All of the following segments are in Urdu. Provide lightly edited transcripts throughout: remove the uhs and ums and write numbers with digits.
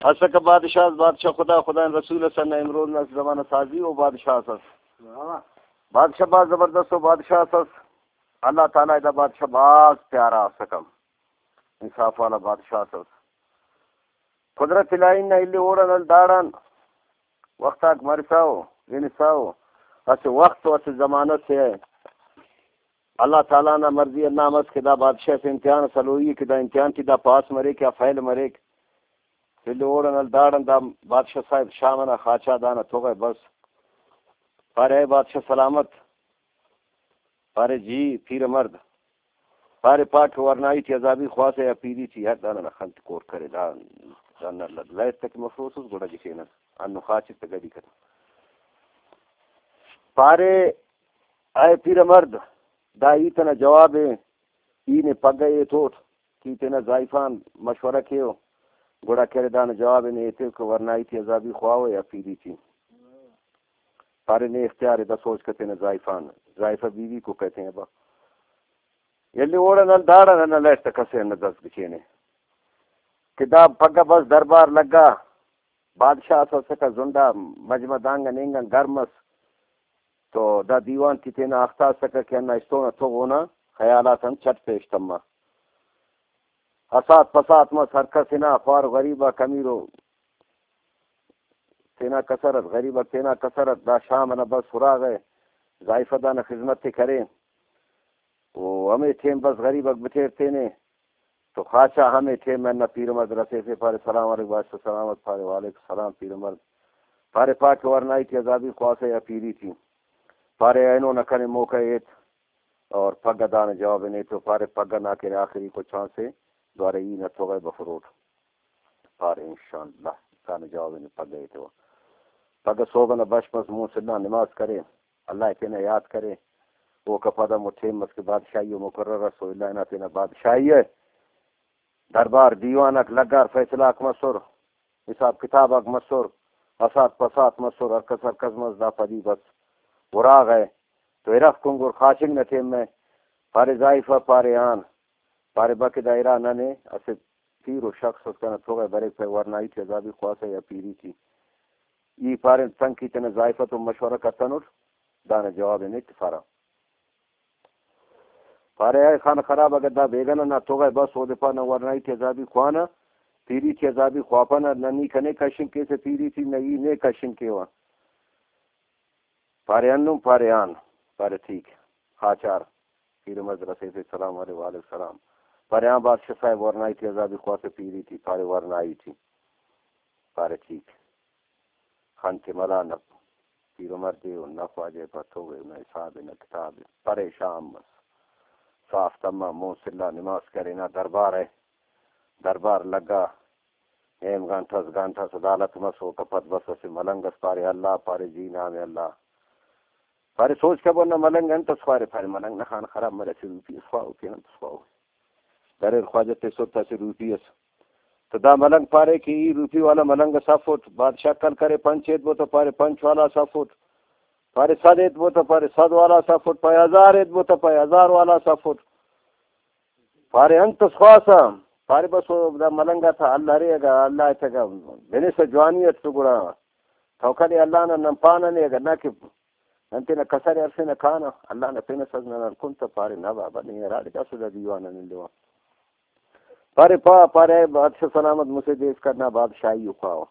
اصل کا بادشاہ خدا رسول صلی امروز نہ زمانہ سازی و بادشاہ بادشاہ باز زبردست و بادشاہ اللہ تعالیٰ دا بادشاہ باز پیارا سکم انصاف والا بادشاہ قدرت الہی نہ اللي اوڑن داڑن وقت مرساو انساو اس وقت و اس ضمانت سے اللہ تعالیٰ نہ مرضی نامت کے دا بادشاہ سے امتحان سلوئی کہ دا امتحان کی دا پاس مرے کیا فیل مرے اللي اوڑن داڑن دا بادشاہ صاحب شامنا خاچا دانا تو گئے بس پارے بادشاہ سلامت پارے جی پیر مرد پارے پاٹ ورنائی تھی عذابی خواہ سے یا پیری تھی ہر دانا خنت کور کرے دانا لائت تک مفروض اس گوڑا جکینا انو خاچی تک گڑی کرے پارے آئے پیر مرد دا ایتنا جواب ہے اینے پگئے توٹ کی تینا زائفان مشورہ کیو گوڑا کرے دانا جواب ہے نیتے کہ ورنائی تھی عذابی خواہ یا پیری تھی پارے نے اختیار ہے دا سوچ کرتے ہیں زائفان زائفہ بیوی کو کہتے ہیں با یلی اوڑا نل داڑا نل ایستا کسے نہ دست بچینے کہ دا پگا بس دربار لگا بادشاہ سکا زندہ مجمع دانگا نینگا گرمس تو دا دیوان کی تینا اختار سکا کہ انہا استونا تو ہونا خیالات ہم چھٹ پیش تمہ اسات پسات ما سرکسنا خوار غریبہ کمیرو تینا کسرت غریبہ تینا کسرت دا شام نہ بس فراغ ہے ضائفہ دانا خدمت تے کرے وہ ہمیں تھیم بس غریبہ بٹھیر تینے تو خاچہ ہمیں تھیم میں نہ پیر مرد رسے سے پارے سلام علیکم بادشاہ سلامت پارے وعلیکم السلام پیر مرد پارے پاک ورنائی تھی عذابی خواص یا پیری تھی پارے اینو نہ کرے موقع ایت اور پگا دانا جواب نہیں تو پارے پگا نہ کرے آخری کو چانسے دوارے ای نہ تو گئے بفروٹ پارے انشاءاللہ دانا جواب نہیں پگا ایت ہوا پگا صوبہ بش بس منہ سے نہ نماز کرے اللہ کے نہ یاد کرے وہ کپادہ مٹھے مس کے بادشاہی و مقرر رسول اللہ نہ تینا بادشاہی ہے دربار دیوانک لگار فیصلہ اک مسور حساب کتاب اک مسور اسات پسات مسور ارکس ارکس مزدہ پدی بس وراغ ہے تو ارخ کنگر خاشنگ نہ تھے میں پارے زائفہ پارے آن پارے باقی دائرہ ننے اسے پیر و شخص اس کا نہ تو گئے برے پہ ورنائی تھی عذابی خواصہ یا پیری تھی یہ پارے تنگ کی تینا زائفہ تو مشورہ کرتا نور دانا جواب نہیں تفارا پارے آئے خان خراب اگر دا بیگنا نہ تو گئے بس ہو دے پا نہ ورنائی تھی عذابی خوانا پیری تھی عذابی خواپا نہ ننی کنے کشن کے سے پیری تھی نئی نے کشن کے وہاں پارے انم پارے آن پارے ٹھیک خاچار پیر مدرسے سے سلام علیہ وآلہ السلام پارے آن بادشاہ صاحب ورنائی تھی عذابی خواہ سے پیری تھی پارے ورنائی تھی پارے ٹھیک خان کے ملا نہ پیر مردے و نہ خواجے پتھو گئے نہ حساب نہ کتاب پریشان مس صاف تمام موسلہ نماز کرے نہ دربار ہے دربار لگا ایم گانٹھس عدالت مسو کپت بس سے ملنگس پارے اللہ پارے جی نام اللہ پارے سوچ کے بولنا ملنگ انت سوارے پارے ملنگ نہ خان خراب مرے سے روپی سواو کہ انت سواو درر خواجت سوتا سے روپی اس تو دا ملنگ پارے کی روپی والا ملنگ صفوت بادشاہ کل کرے پنچیت بو تو پارے پنچ والا صفوت پارے صد ایت بو تو پارے صد والا صفوت پارے ہزار ایت بو تو پارے ہزار والا صفوت پارے انت سواسا پارے بس دا ملنگا تھا اللہ رہے گا اللہ تھا گا بنے سے جوانیت تو گڑا توکلی اللہ نہ نمپانا نہیں اگر نہ کہ انتے نہ کسر عرصے نہ کھانا اللہ نہ پینا سزنا نہ کن تو پارے نہ بابا نہیں راڑ کا سودا دیوانا نہیں لوا پارے پا پارے بادشاہ سلامت مجھے دیش کرنا بادشاہی اکھاؤ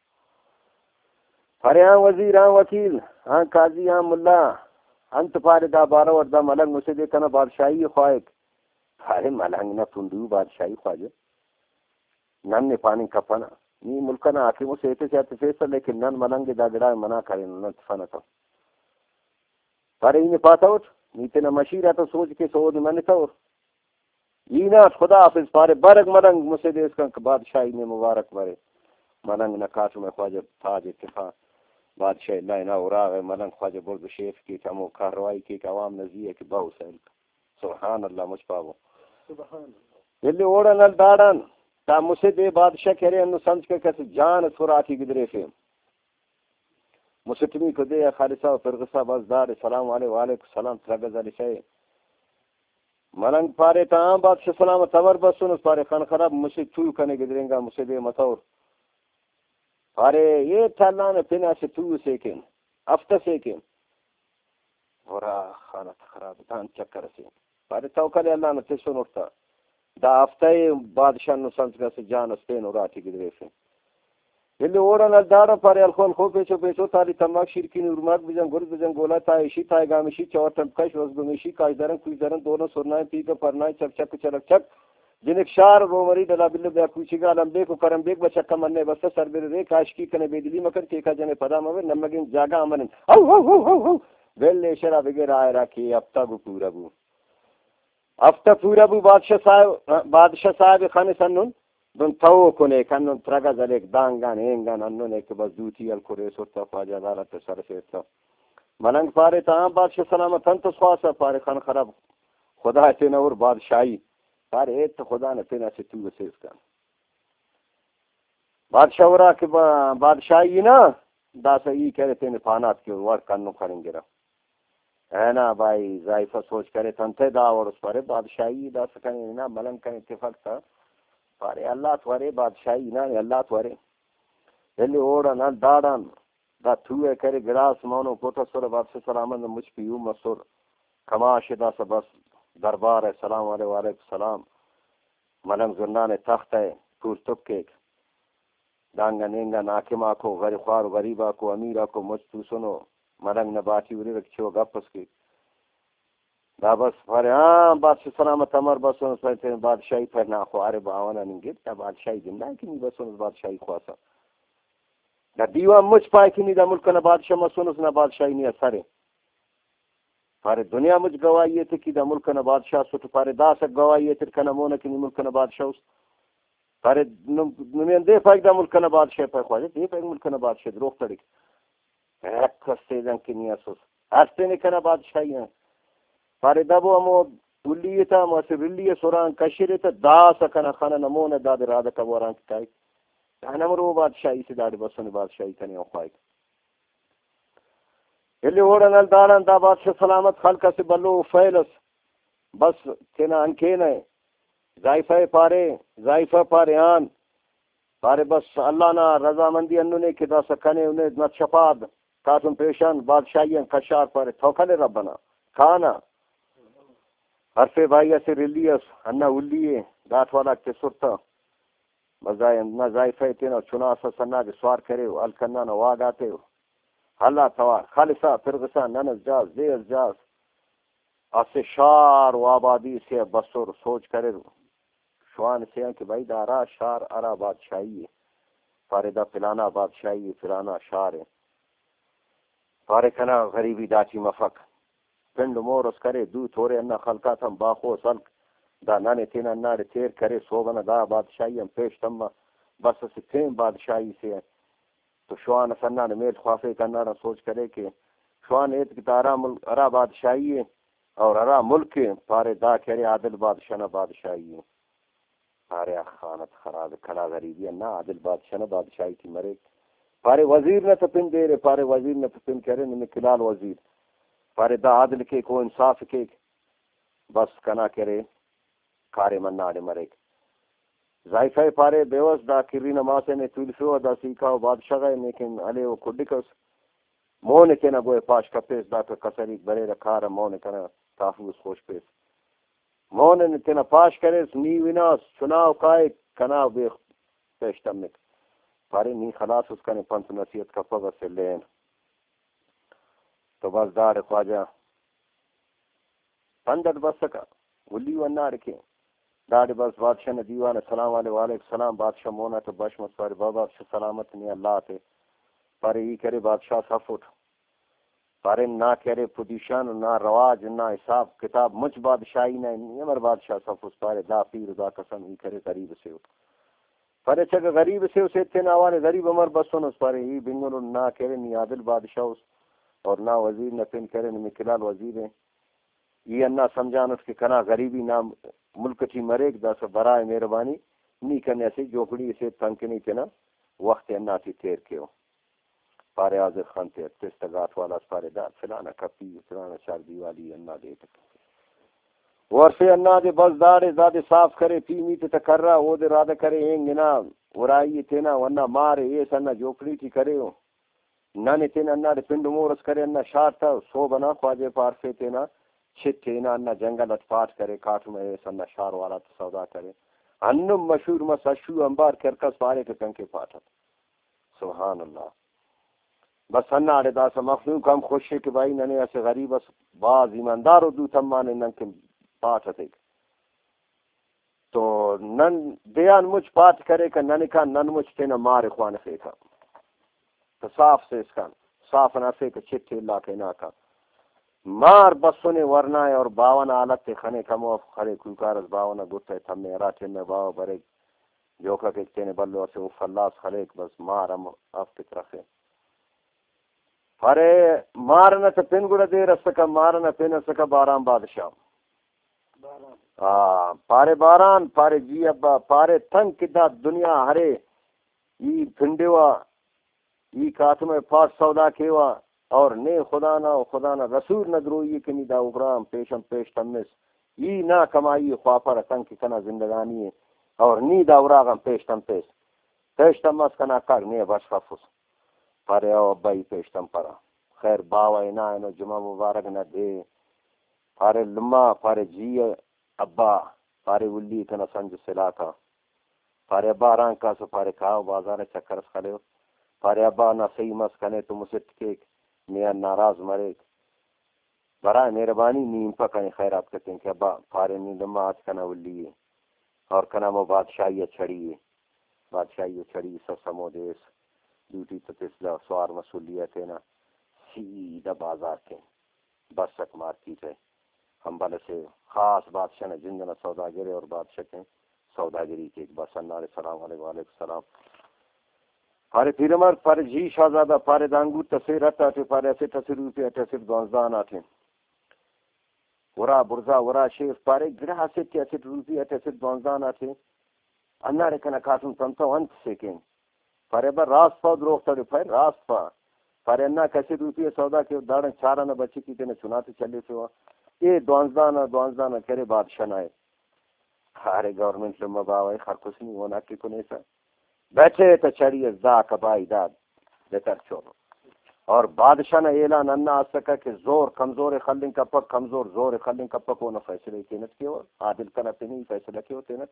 پارے ہاں وزیر ہاں وکیل ہاں قاضی ہاں ملا انت پارے دا بارہ اور دا ملنگ مجھے دے کرنا بادشاہی خواہک پارے ملنگ نہ تندو بادشاہی خواجہ نن نے پانی کپنا نی ملکہ نہ آکے مجھے ایتے چاہتے فیصل لیکن نن ملنگ دا گڑا منع کرے نن تفانا تا پارے انہیں پاتا ہوت نیتے نہ مشیرہ تو سوچ کے سو دی منتا ہو اینات خدا حافظ پارے برگ ملنگ مجھے دے اس کا بادشاہی نے مبارک برے ملنگ نہ کاتو میں خواجہ تاج اتفاق بادشاہ اللہ نہ اراغ ہے ملنگ خواجہ بول بشیف کی کمو کاروائی کی عوام نزیہ کی باو سہل سبحان اللہ مجھ پاو سبحان اللہ یلی اوڑا نل داڑان تا مجھے دے بادشاہ کرے انو سمجھ کے کسی جان سوراتی گدرے سے مسلمی کو دے خالصہ و فرغصہ بازدار سلام علیہ وآلہ السلام ترگز علیہ شاہ ملنگ پارے تا آم بادشاہ سلام تور بسون اس پارے خان خراب مجھے چوئی کنے گدریں گا مجھے دے مطور پارے یہ تھا نے پنا سے تو سیکن افتا سیکن ورا خانہ خراب تان چکر سے پارے توکل اللہ نے تسو نوٹا دا افتا بادشاہ نو سنس سے جان اسپین اور اٹھی گدرے سے ಇಲ್ಲಿ ಓಡನ ದಾಡ ಪಾರೆ ಅಲ್ಕೊಂಡ್ ಹೋಪೇಚೋ ಪೇಚೋ ತಾಲಿ ತಮಾಕ್ ಶಿರ್ಕಿನಿ ಉರ್ಮಾಕ್ ಬಿಜಂ ಗುರ್ ಬಿಜಂ ಗೋಲಾ ತಾಯಿ ಶಿ ತಾಯಿ ಗಾಮಿಶಿ ಚೌಟಂ ಕೈ ರೋಜ್ಗುಮಿಶಿ ಕಾಯ್ದರಂ ಕುಯ್ದರಂ दोनों सुरनाय पीका परनाय चक चक चलक चक जिनिक शार रोमरी दला बिल्ले बया कुचिगा लंबे को करम बेक बचक्का मन्ने बस सरबे रे काशकी कने बेदिली मकर केका जने पदा मवे नमगिन जागा अमन औ वेले शरा बगैर आय राखी हफ्ता गु पूरा बु बादशाह साहब खाने सन्नुन don tawo kone kannon traga zalek dangan engan annone ke bazuti al kore sotta faja dala te sarfeta malang pare ta badshah salamat tanto swasa pare khan kharab khuda te na aur badshahi pare et khuda ne tena se tu se iska badshah ora ke badshahi na da sahi kare te ne panat ke war kanno kharenge ra है ना भाई जायफा सोच करे तंते da और उस pare badshahi da sakane na malang kan ittifaq tha pare Allah tware badshahi na Allah tware elli oda na dadan da tuwe kare gras mono kota sura badshah salaman much piu masur kamash da sabas darbar hai salam alaikum salam malang zunnan takht hai pur tukke danga nenga nakima ko gari khwar gariba ko amira ko much tu suno malang nabati uri rakcho gapas ki دا بس پارے ہاں بادشاہ سلامت امر بس ان سے بادشاہی پر نہ خوارے باوانا نہیں گتا بادشاہی دن نہ کہ بس ان بادشاہی خواصا دا دیوا مجھ پائے کہ نہیں دا ملک نہ بادشاہ مسونس نہ بادشاہی نہیں اثرے پارے دنیا مجھ گواہی تھی کہ دا ملک نہ بادشاہ سو پارے دا سک گواہی تھی کہ نہ مونا کہ نہیں ملک نہ بادشاہ پارے نمین دے پائے دا ملک نہ بادشاہ پر خواجہ دے پائے ملک نہ بادشاہ روک تڑک ایک کستے جن کی نہیں اسوس ہستے نے کنا بادشاہی ہیں پارے دبو امو ولیتا مسرلیه سوران کشیرته دا سکنه خانه نمونه داد راده کبوران کای نمرو بادشاہی سے داد بسن بادشاہی کنی اوخای اللي ورن دارن دا بادشاہ سلامت خلق سے بلو فیلس بس کنا انکینے ضعیفہ پاریان پارے بس اللہ نا رضامندی اننے کہ دا سکنے انہیں نہ شفاد کاتم پیشان بادشاہیاں کشار پارے توکل ربنا کھانا حرف بھائی سے ریلیس انا ولیے دات والا کے سرتا مزائن نہ ضعیفہ تینا چنا سنا دے سوار کرے الکنا نہ واگاتے حلا توار خالصہ فرغسا ننز جاز دیز جاز اسے شار و آبادی سے بسور سوچ کرے شوان سے کہ بھائی دارا شار ارا بادشاہی ہے فاردہ فلانا بادشاہی فلانا شار ہے فارکنا غریبی داچی مفق پنڈ مورس کرے دو تھوڑے انا خلقات ہم باخو سلک دا نانے تینا نارے تیر کرے سوگنا دا بادشاہی ہم پیش تم بس سے تھیم بادشاہی سے تو شوان سننا نے میل خوافے کرنا نہ سوچ کرے کہ شوان ایت کی تارا ملک ارا بادشاہی ہے اور ارا ملک پارے دا کرے عادل بادشاہ نہ بادشاہی ہے پارے خانت خراب کھڑا غریبی ہے نہ عادل بادشاہ نہ بادشاہی کی مرے پارے وزیر نہ تپن دے رہے پارے وزیر نہ تپن کرے نہ کلال وزیر پارے دا عادل کے کو انصاف کے بس کنا کرے کارے منا دے مرے ضعیفہ پارے بیوس دا کری نماز نے تلفو دا سیکھا بادشاہ ہے لیکن علی و کڈکس مون کے نہ گوئے پاش کپیس دا کسری بڑے رکھا رہا مون کنا تحفظ خوش پیس مون نے تینا پاش کرے نی وناس چناو کائے کنا بے پیشتمک پارے نی خلاص اس کا نے پنت نصیحت کا پگہ سے لین تو بس دار خواجہ پندر بس سکا ولی ونار کے داڑ بس بادشاہ نے دیوان السلام علیکم السلام بادشاہ مونا تو بش مت پر بابا سلامت نہیں اللہ تے پر یہ کرے بادشاہ صف اٹھ پر نہ کرے پوزیشن نہ رواج نہ حساب کتاب مجھ بادشاہی نہ امر بادشاہ صف اس پر دا پیر دا قسم یہ کرے غریب سے اٹھ پر چک غریب سے اسے تے نہ والے غریب عمر بسن اس پر یہ بنگل نہ کرے نی عادل بادشاہ اس اور نہ وزیر نہ پن کرے نہ کلال وزیر ہے یہ نہ سمجھان اس کے کنا غریبی نام ملک تھی مرے دس برائے مہربانی نہیں کرنے سے جوکڑی سے تنک نہیں تھے نا وقت انا تھی تیر کے ہو پارے حاضر خان تھے تستگات والا پارے دار فلانا کپی فلانا شادی والی انا دے اور سے انا دے بس داڑے زادے صاف کرے پیمی تے تکرا او دے رادہ کرے ہنگ نا ورائی تینا ورنہ مارے یہ سنا جوکڑی تھی کرے ہو نانے تینا انا دے پنڈ مورس کرے انا شارتا سو بنا خواجے پار سے تینا چھت تینا انا جنگل اتفاٹ کرے کاٹ میں یہ سنا شار والا سودا کرے انم مشہور مساشو انبار کرکس پارے کے کنکے پاٹت سبحان اللہ بس انا آڑے دا سا مخلوق ہم خوش ہے کہ بھائی ننے ایسے غریب اس باز ایماندارو دو تمانے ننکے پاٹت ایک تو نن دیان مجھ پات کرے کہ نن کا نن مجھ تینا مار خوان خیکا تو صاف سے اس کا صاف نہ سے کہ چھتے اللہ کے نا کا مار بسونے ورنہ ہے اور باون آلت تے خنے کمو خرے کوکارز باونا گتا ہے تھمے راتے میں باو برے جو کہ تینے بلو سے افلاس خلیک بس مار ہم افتک رکھے پارے مارنا تو پن گڑا دے رسکا مارنا پن سکا باران بادشاہ پارے باران پارے جی ابا پارے تنگ کدا دنیا ہرے ای پھنڈوا ای کاتم پاس سودا کیوا اور نے خدا نہ رسول نہ دروئی کنی دا اگرام پیشم پیش تمس ای نہ کمائی خواپر تنگ کی کنا زندگانی ہے اور نی دا اگراغم پیش تمس کنا کر نے بس خفص پارے او ابا ای پیش تم پرا خیر باوا اینا اینو جمعہ مبارک نہ دے پارے لما پارے جی ابا پارے ولی کنا سنج سلا کا پارے ابا ران کا سو پارے کھاؤ بازار چکر کھلے پارے ابا نہ صحیح مس کنے تو مسٹ کے میں ناراض مرے برائے مہربانی نیم پکنے خیرات کرتے ہیں کہ ابا پارے نی لما آج کنا ولی اور کنا مو بادشاہی چھڑی سو سمو دیس ڈیوٹی تو تسلا سوار مسئولیت ہے نا سیدھا بازار کے بس تک مارکیٹ ہے ہم بل سے خاص بادشاہ نے جنجنا سوداگرے اور بادشاہ کے سوداگری کے ایک بس اللہ علیہ السلام علیہ السلام پارے پیرمر پارے جی شہزادہ پارے دانگو تصویر رہتا تھے پارے ایسے تصویر روپے ایسے دونزدان آتے ورا برزا ورا شیف پارے گرہ سے ایسے روپے ایسے دونزدان آتے انہ رکھنا کاتم تنتا انت سیکیں پارے بر راست پاؤ دروخ تڑے پھر راست پا پارے انہ کیسے روپے سودا کے داڑن چارانہ بچی کی تینے چناتے چلے سے یہ دونزدانہ کرے بادشاہ نائے ہارے گورنمنٹ لما باوائے خرکس نہیں ہونا کی کنے سا بیٹھے تو چڑیے زا کبائی داد بہتر چھوڑو اور بادشاہ نے اعلان انا آ سکا کہ زور کمزور خلنگ کپک کمزور زور خلنگ کپک ہونا فیصلے تینت کیو عادل کنا تینی فیصلہ کیو تینت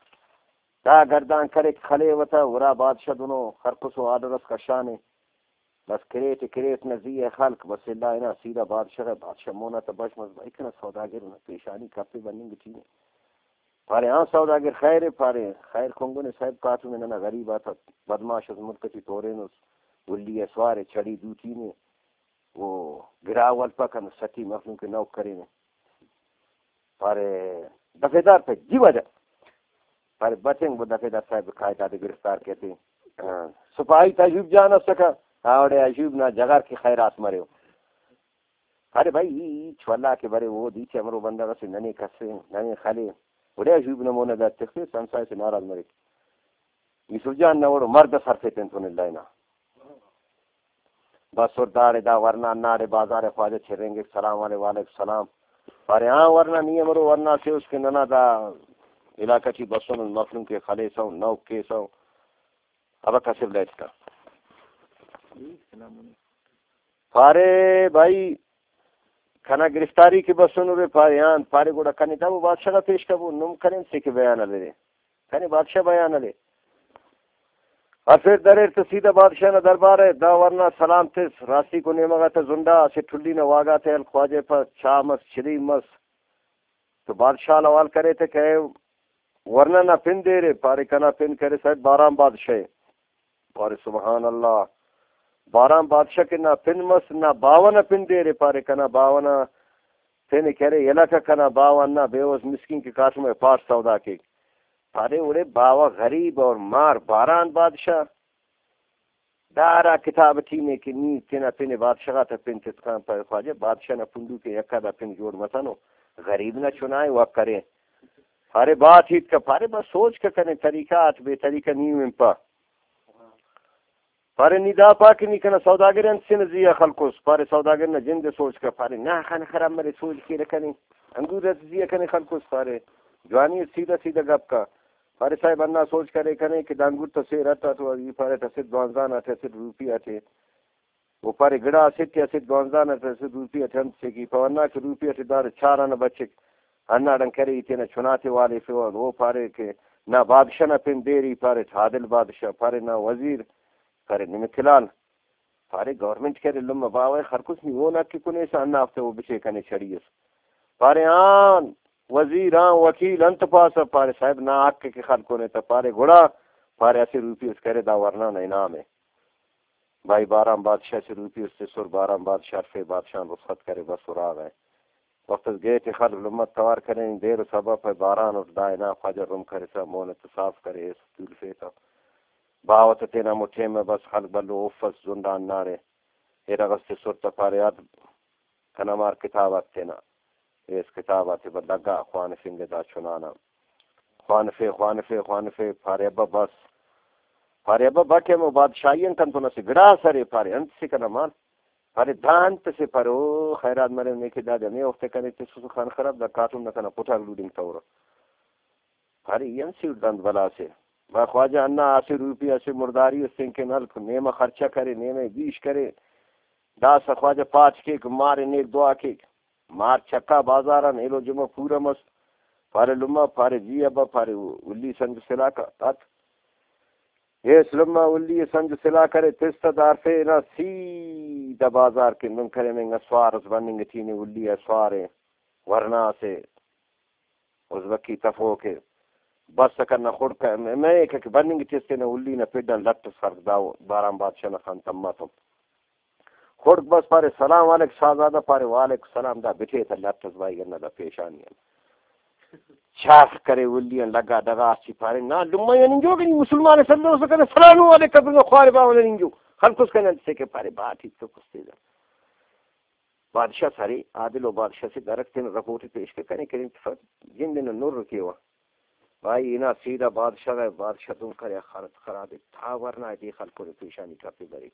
تا گردان کرے کھلے وتا ورا بادشاہ دونوں خرکس و آدرس کا شانے بس کریٹ نزی خلق بس اللہ اینا سیدھا بادشاہ مونا تا بش مز بائکنا سوداگر نا پیشانی کپی بننگ چینے پارے ہاں سوداگر خیر پارے خیر کھنگو نے صاحب کاتو میں ننا غریب آتا بدماش از ملکتی تورینوس ولی سوارے چڑی دوتی نے وہ گراول پکن سٹی مخلوم کے نوک کرے نے پارے دفعدار پہ جی وجہ پارے بچیں وہ دفعدار صاحب قائدہ دے گرفتار کہتے ہیں سپاہی تجوب جانا سکا آوڑے عجوب نہ جگار کی خیرات مرے ہو ارے بھائی چھولا کے برے وہ دیچے امرو بندہ واسے ننے کسے ننے خالے بڑے عجوب نمونہ دا تختے سنسائے سے ناراض مرے یوسف جان نوڑو مرد سر سے تنتون اللہ نا بس اور دارے دا ورنہ نارے بازار خواجہ چھریں گے السلام علیہ السلام پارے ہاں ورنہ نہیں مرو ورنہ سے اس کے ننا دا علاقہ چی بسون المفلوم کے خلے سو نوک کے سو اب کسب لیٹ کا پارے بھائی کھانا گرفتاری کے بسوں رے پارے ہاں پارے گوڑا کھانے تھا وہ بادشاہ کا پیش کا وہ نم کریں سے کہ بیان لے رہے کھانے بادشاہ بیان لے اور پھر دریر تو سیدھا بادشاہ نہ دربار ہے دا ورنہ سلام تس راستی کو نیمگا تا زندہ سے ٹھلی نہ واگا تے الخواجے پر چاہ مس چری مس تو بادشاہ لوال کرے تھے کہ ورنہ نہ پن دے رہے پارے کنا پن کرے صاحب بارام بادشاہ پارے سبحان اللہ بارام بادشاہ کے نہ پن مس نہ باونا پن دے رہے پارے کنا باونا پن کرے علاقہ کنا باون نہ بیوز مسکین کے کاسم میں پاس سودا کے پارے اڑے باوا غریب اور مار باران بادشاہ دارا کتاب تھی نے کہ نی تینا پن بادشاہ تا پن تسکان پر خواجہ بادشاہ نہ پندو کے یکا دا پن جوڑ متنو غریب نہ چنائے وہ کرے پارے بات ہی کا پارے بس سوچ کا کرنے طریقات بے طریقہ نہیں امپا پارے ندا پاک نہیں کنا سوداگر ان سے نزیہ خلقوس پارے سوداگر نہ جن دے سوچ کا پارے نہ خان خراب مرے سوچ کے رکھنی انگور رضی کنے خلق سارے جوانی سیدھا سیدھا گپ کا پارے صاحب انا سوچ کرے کنے کہ انگور تو سے رہتا تو یہ پارے تسد دوانزان اٹھ سے روپیہ تھے وہ پارے گڑا سیٹ سے دوانزان اٹھ سے روپیہ تھن سے کی پونا کے روپیہ تھے دار چارانہ بچے انا ڈن کرے تے نہ چھناتے والے سے وہ پارے کے نہ بادشاہ نہ پن دیری پارے عادل بادشاہ پارے نہ وزیر پارے نہ کھلال پارے گورنمنٹ کے لم باوے ہر کچھ نہیں وہ نہ کہ کنے سے انا ہفتے وہ بچے کنے چڑیس پارے آن وزیر آن وکیل انت پاس پارے صاحب نہ آک کے خلقوں نے تو پارے گھوڑا پارے ایسے روپی اس کرے دا ورنہ نہ انعام ہے بھائی بارام بادشاہ سے روپی اس سے سر بارام بادشاہ فے بادشاہ رخصت کرے بس سراغ ہے وقت گئے تھے خلق لمت توار کریں دیر سبب ہے باران اور دائنا فجر رم کرے سا مونت صاف کرے سطول فیتا باوت تینا مٹھے میں بس خلق بلو افس زندان نارے ایرا غصے سرط پاریات کنامار کتابات تینا اس کتابات بلگا خوان فنگ دا چنانا خوان فے پارے ابا بس پارے ابا بٹھے میں بادشاہین کن تو نسی گڑا سرے پارے انت سے کنامان پارے دانت سے پارو خیرات مرے نیکی دا جانے وقتے کنے تسوس خان خراب دا کاتم نکنا پوٹا لوڈنگ تورا پارے ین سی دند بلا سے با خواجہ انا آسی روپی آسی مرداری اس سنکے نلک نیمہ خرچہ کرے نیمہ بیش کرے دا سا خواجہ پاچ کیک مارے نیک دعا کیک مار چکا بازاران ایلو جمع پورا مس پارے لما پارے جی ابا پارے ولی سنج سلا کا تات اس لما ولی سنج سلا کرے تستا دار فینا سیدھا بازار کے من کرے میں اسوار اس بننگ تھینے ولی اسوارے ورنا سے اس وقی تفو کے بس کرنا خود کا میں ایک کہ بننگ تیستے نے ولی نہ پیڈن لٹ سرک داو بارام بادشاہ نہ خان تماتم خود بس پارے سلام علیک شاہزادہ پارے وعلیک سلام دا بٹھے تھا لٹ بھائی گنا دا پیشانی چاک کرے ولیاں لگا دگا سی پارے نا لما ننجو کہ مسلمان صلی اللہ علیہ وسلم سلام علیکم خوار باو ننجو خلقس کنے سے کہ پارے بات ہی تو کستے دا بادشاہ سارے عادل و بادشاہ سے درکتے نے رپورٹ پیش کرنے کریں جن دن نور رکے ہوا بھائی اینا سیدھا بادشاہ ہے بادشاہ تم کرے خرط خرابے تھا ورنہ دی خلقوں نے پیشانی کرتے بری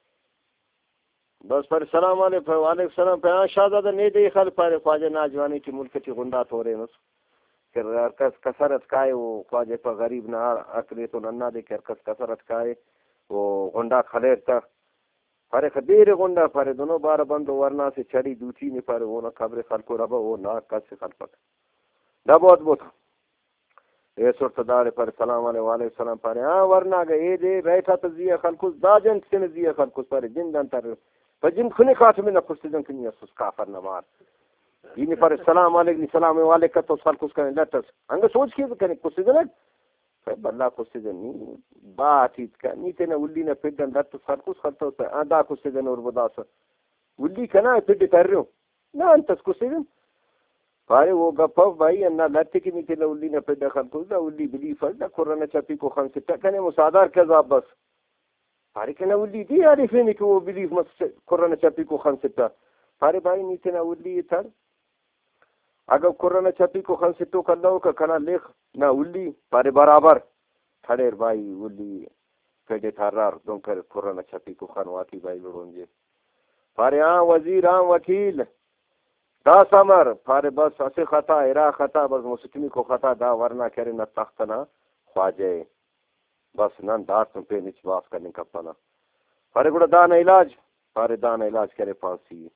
بس پر سلام علیکم وعلیکم السلام پہ شاہزادہ نہیں دے خل پارے خواجہ ناجوانی کی ملک کی غندات ہو رہے ہیں کہ کسرت کائے وہ خواجہ پر غریب نہ اکلے تو نہ دے کر کسرت کائے وہ غنڈا کھلیر تا پارے خدیر غنڈا پارے دونوں بار بند ورنہ سے چڑی دوتی نہیں پارے وہ نہ خبر خلقو ربا وہ نہ کس سے خلقت نہ بہت بہت اے صورت دار پر سلام علیکم وعلیکم السلام پارے ہاں ورنہ گئے دے بیٹھا تو زیہ خلقو دا جن سے زیہ خلقو پارے جن دن تر فجن خنے خاتم نہ خست جن کنی اس کافر نہ مار یہ پر سلام علیکم سلام علیکم تو سال کچھ کرنے لٹس انگ سوچ کے کرنے کچھ دن بلا کچھ دن نہیں بات ہی کا نہیں تے نہ ولی نہ پھر دن لٹ سال کچھ کرتا ہوتا ہے ادا کچھ دن اور بداس ولی کنا پھر کر رہے ہو نہ انت کچھ دن پارے وہ گپ بھائی نہ لٹ کی نہیں تے ولی نہ پھر خان کو ولی بلی فرد قرآن چپی کو خان سے کنے مصادر کے ذاب بس پارے کنا ولی دی عارف نہیں کہ وہ بلیف مت قرآن چپی کو خان سے پارے بھائی نیچے نہ ولی تھا اگر قرآن چپی کو خان سے تو کر لو کہ کنا لکھ نہ ولی پارے برابر کھڑے بھائی ولی پیڈے تھارار دوں کر قرآن چپی کو خان واقعی بھائی لڑوں گے پارے ہاں وزیر ہاں وکیل دا سمر پارے بس اسے خطا ارا خطا بس مسلمی کو خطا دا ورنہ کرے نہ تخت نہ خواجے بس نہ دار تم پہ نیچ باف کرنے کا پنا پارے گڑا دان علاج پارے دان علاج کرے پانسی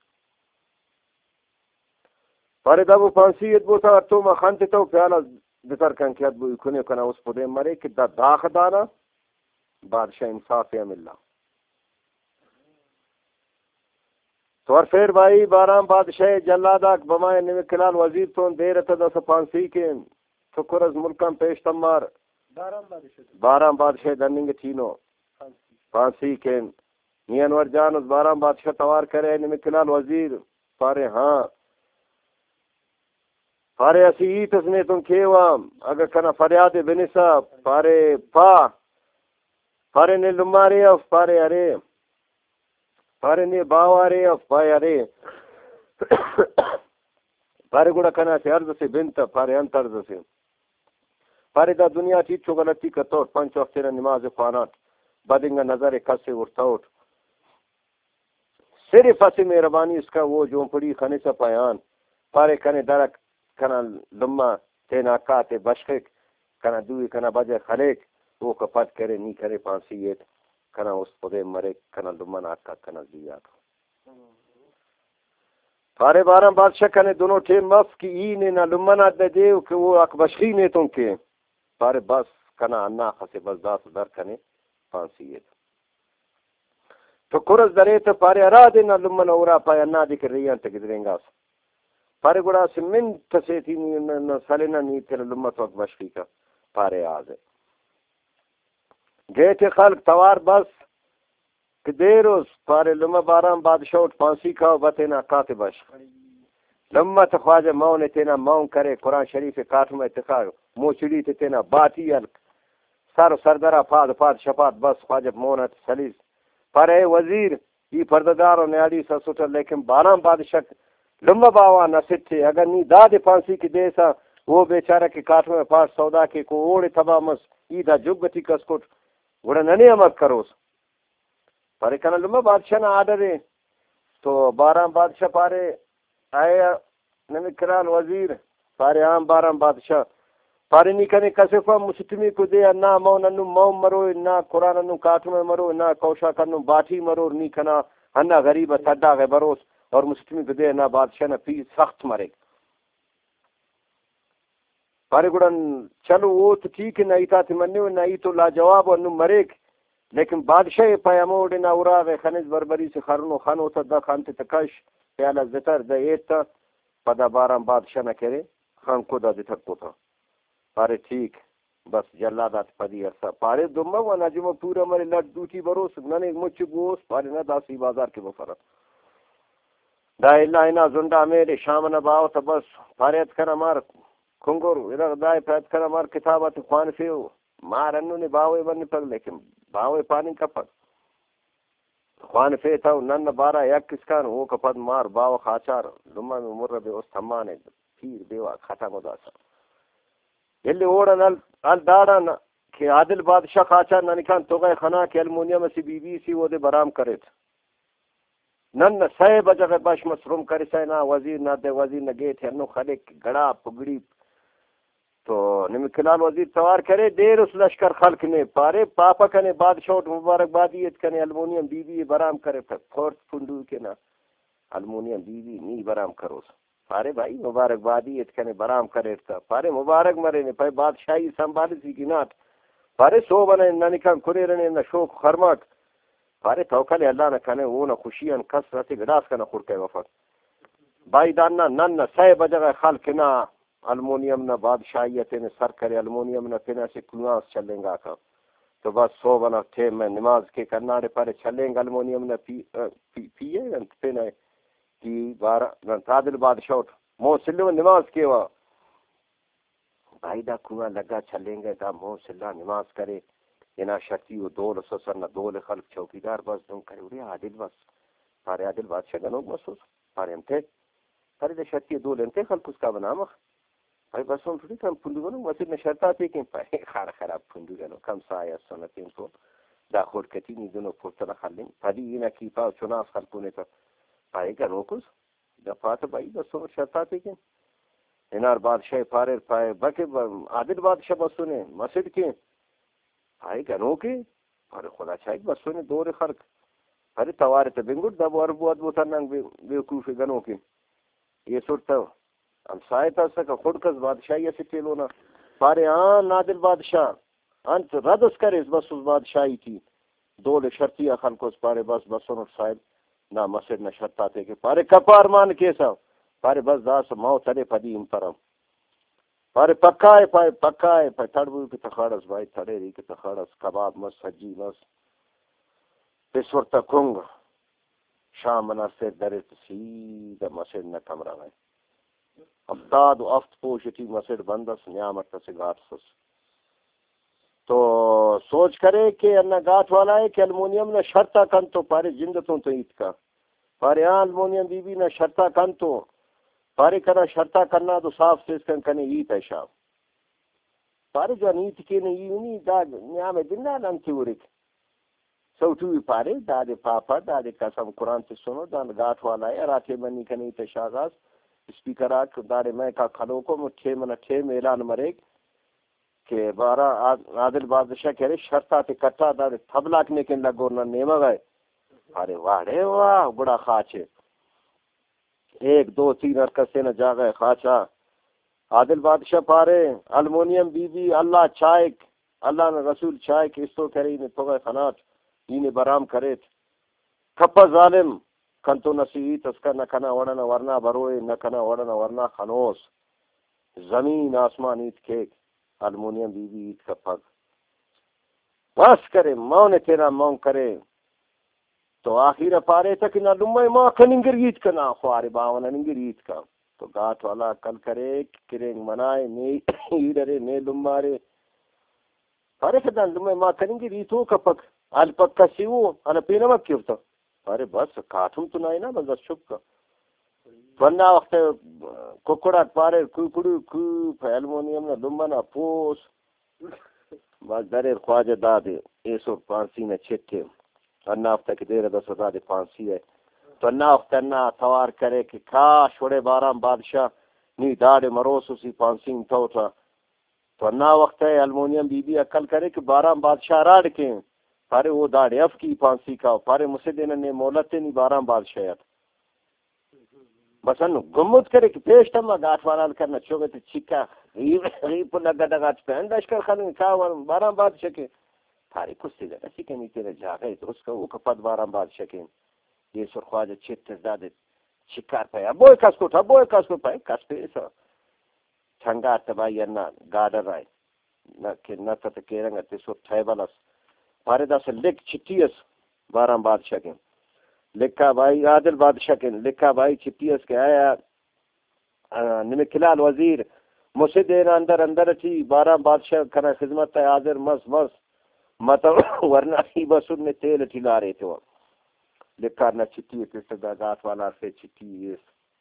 پارے دابو پانسی ات بوتا تو ما خانتے تو پیالا بتر کن کیاد بو کنے کنا اس پدے مرے کہ دا داخ دانا بادشاہ انصاف یا ملا تو اور پھر بھائی بارام بادشاہ جلادہ بمائے نمکلال وزیر تون دیر تا دا پانسی کے شکر از ملکم پیش تمار بارام بادشاہ دننگ تینو پانسی کے نیانور جان اس بارام بادشاہ توار کرے نمکلال وزیر پارے ہاں پارے اسی تس نے تم کھیوام اگر کنا فریاد بنسا پارے پارے نے لمارے اف پارے ارے پارے نے باوارے اف پائے ارے پارے گوڑا کنا سے عرض سے بنت پارے انت عرض سے پارے دا دنیا چیز چو غلطی کتوٹ پنچ وقت تیرا نماز خوانات بدنگا نظر کسے ورتاوٹ صرف اسی مہربانی اس کا وہ جو پڑی خانے سا پایان پارے کنے درک کنا لما تینا کاتے بشخک کنا دوی کنا بجے خلیک وہ کپت کرے نہیں کرے پانسیت کنا اس پودے مرے کنا لما ناکا کنا زیاد پارے بارہ بادشاہ کنے دونوں ٹیم مف کی اینے نا لما نا دے دیو کہ وہ اک بشخی نے تم کے پارے بس کنا انا خسے بس داس در کنے پانسیت تو کرز درے تو پارے ارادے نا لما نا اورا پایا نا دی کر ریان تک دریں گا پارے گڑا سے من تسیتی سلینا نہیں تیرے لما تو اک بشخی کا پارے آزے گئے تھے خلق توار بس کہ دیروز پارے لما بارام بادشاہت پانسی کھاؤ بتینا کاتے بش لما تخواجہ مون تینا مون کرے قرآن شریف کاتھ میں تخواج موچڑی تینا باتی الک سر سردرہ پاد پاد شپات بس خواجہ مونت سلیس پارے وزیر یہ پردگار و نیالی سا سٹر لیکن بارام بادشاہ لما باوا نصد تھے اگر نہیں داد پانسی کی دیسا وہ بیچارہ کے کاتھ میں پاس سودا کے کو اوڑے تبا مس ایدہ جگتی کسکٹ گوڑا ننی امت کروس پارے کنا لما بادشاہ نا آڈر ہے تو بارام بادشاہ پارے آئے نمی کرال وزیر پارے عام بارام بادشاہ پارے نہیں کنے کسفہ مسلمی کو دے نا مون انو مون مرو نا قرآن انو کاتو میں مرو نا کوشا کنو باٹھی مرو نہیں کنا ہنا غریب صدا غی بروس اور مسلمی کو دے نا بادشاہ نا پی سخت مرے پارے گڑن چلو وہ تو ٹھیک ہے نئی تا تھی منیو نئی تو لاجواب انو مرے لیکن بادشاہ پیاموڑ نا اراغ خنج بربری سے خرنو خانو تا دا خانت تکش پیالا زتر دا ایتا پدا بارام بادشاہ نہ کرے خان کو دا دیتک کو تھا پارے ٹھیک بس جلادات پدی ارسا پارے دمہ و نجمہ پورا مرے لٹ دوٹی بروس ننے مچ گوس پارے نا داسی بازار کے بفرت دا اللہ اینا زندہ میرے شام نباو تا بس پارے اتکر مار کنگر ادھر دائے پہ اتکر مار کتابت خوان فیو مار انو نے باوے بنی پگ لیکن باوے پانی کپک خوان فی تھا نن بارہ یک کسکان وہ کپد مار باو خاچار لما میں مر بے اس تھمانے پیر بیوا کھٹا مداسا یلی اوڑا ال داڑا کہ عادل بادشاہ خاچار ننکان تو گئے خنا کہ المونیم سی بی بی سی وہ دے برام کرے تھا نن سہ بجہ باش مسروم کرے سائے نا وزیر نہ دے وزیر نہ گئے تھے انو خلے گڑا پگڑی تو نمی کلال وزیر سوار کرے دیر اس لشکر خلق نے پارے پاپا کنے بادشاہ مبارک بادیت کنے المونیم بی بی برام کرے پھر فورت پھنڈو کے نا المونیم بی بی نہیں برام کرو پارے بھائی مبارک بادیت کنے برام کرے تھا پارے مبارک مرے نے پھر بادشاہی سنبھالی سی کی نات پارے سو بنے ننکان کھرے رنے نہ شوق خرماک پارے توکل اللہ نہ کنے وہ نہ خوشیاں کس رہتے گڑاس کا نہ خورکے وفت بائی داننا نن سہ بجہ خلق نا المونیم نہ بادشاہیت نے سر کرے المونیم نہ پینا سے کنواس چلیں گا کا تو بس سو بنا تھے میں نماز کے کرنا رے پارے چلیں گا المونیم نہ پیے پینا کی بارہ عادل بادشاہ مو سلو نماز کے وا بھائی دا کنواں لگا چلیں گے دا مو سلا نماز کرے ینا شرطی و دول سسر نہ دول خلق چوکیدار بس دوں کرے اڑے عادل بس پارے عادل بادشاہ گنو مسوس پارے انتے پارے دا شرطی دول انتے خلق اس کا بنا مخ بھائی بس ہم تھوڑی کم پھنڈو گنو مسجد میں شرط آتے کہ پائے خراب پھنڈو گنو کم سایہ سنتیں کو دا خود کتی نہیں دنو پھوٹا خلیں پھڑی یہ نہ کی پاو چناس خلقوں نے تو پائے گا روکس دفعہ تو بھائی بس ہم شرط آتے کہ انار بادشاہ پارے پائے بکے عادل بادشاہ بسوں نے مسجد کے پائے گا روکے پارے خدا چاہیے بسوں نے دور خلق پارے توارے تو بنگوٹ دبو اربو ادبو ترنگ بیوکوفی گنو کے یہ صورت ہم سایتا سکا خود کس بادشاہی سے کھیلونا پارے نادل بادشاہ انت ردس کرے بس اس بادشاہی کی دول شرطیہ خلقوس پارے بس بسون صاحب نہ مسجد نہ شرط آتے کہ پارے کپار مان کیسا پارے بس داس ماؤ تلے پدی امپرم پارے پکائے پائے تھڑبو کی تخاڑس بھائی تھڑے ری کی تخاڑس کباب مس سجی مس پسورتا کنگ شام منا سے درت سیدھا مسجد نہ کمرہ ہے ابداد و افت پوشتی مسجد بندس نیامت سے گاٹ سس تو سوچ کرے کہ انہ گاٹ والا ہے کہ المونیم نہ شرطہ کن تو پارے جندتوں تو عید کا پارے المونیم بی بی نہ شرطہ کن تو پارے کنا شرطہ کرنا تو صاف سیز کنے عید ہے شام پارے جو نیت کے نہیں نہیں دا نیام دنہ نمتی ورک سوٹوی پارے دادے پاپا دادے قسم قرآن سے سنو دان گاٹ والا ہے راتے بنی کنے تے شاغاز اسپیکر آ کے دارے میں کا کھلو کو مٹھے من ٹھے میلان مرے کہ بارہ عادل بادشاہ کہہ رہے شرطا تے کٹا دارے تھبلا نے کن لگو نہ نیما گئے ارے واڑے واہ بڑا خاچے 1 2 3 ارکسے نہ جا گئے خاچا عادل بادشاہ پارے المونیم بی بی اللہ چائک اللہ نے رسول چائک اس تو کرے نے تو خنات یہ برام کرے کھپا ظالم کنتو نسی تسکا نہ کنا وڑنا ورنا بروئے نہ کنا وڑنا ورنا خنوس زمین آسمان ایت کھیک المونیم بی بی ایت کا پھگ بس کرے مون تیرا مون کرے تو آخر پارے تک نہ لمے ماں کننگر ایت کا نہ خوارے باون ننگر ایت کا تو گاٹ والا کل کرے کرنگ منائے نی ایڈرے نے لمارے پارے کدان لمے ماں کننگر ایتو کا پک ال پک کا سیو انا پینا مک کیوتا ارے بس کاٹھم تو نہیں نا بس چپ کا ورنہ وقت ککڑا پارے ککڑو کو المونیم نہ لمنا پوس بس درے خواجہ دادے 105 نے چھٹے انا وقت کہ دیر 10,000 500 ہے تو انا وقت انا توار کرے کہ کاش چھوڑے بارام بادشاہ نی داڑے مروس اسی 500 تو تھا تو انا وقت ہے المونیم بی بی عقل کرے کہ بارام بادشاہ راڑ کے پارے وہ داڑے اف کی 500 کا پارے مجھے دینا نے مولت نہیں بارام بادشاہ بس انو گمت کرے کہ پیش تما گاٹ والا کرنا چوگے تو چکا غیب لگا دگات پہن دشکر خانو کھاوان بارام بادشاہ کے پارے کسی لگا سکے نہیں تیرے جاگئے تو اس کا وہ کپت بارام بادشاہ کے یہ سر خواجہ چھتر دادے شکار پایا بوئے کس کو پائے کس پہ ایسا چھنگا تبائی انا گاڑر آئے نہ تا کیرنگا تیسو ٹھائبالس پارے دا سے لکھ چھٹیس بارام بادشاہ کے لکھا بھائی عادل بادشاہ کے لکھا بھائی چھٹیس کے آیا نمکلال وزیر مجھے دینا اندر چی بارام بادشاہ کنا خدمت ہے حاضر مس مطلب ورنہ ہی بس ان میں تیل ٹھلا رہے تھے وہ لکھا نہ چھٹی ہے دا گات والا سے چھٹی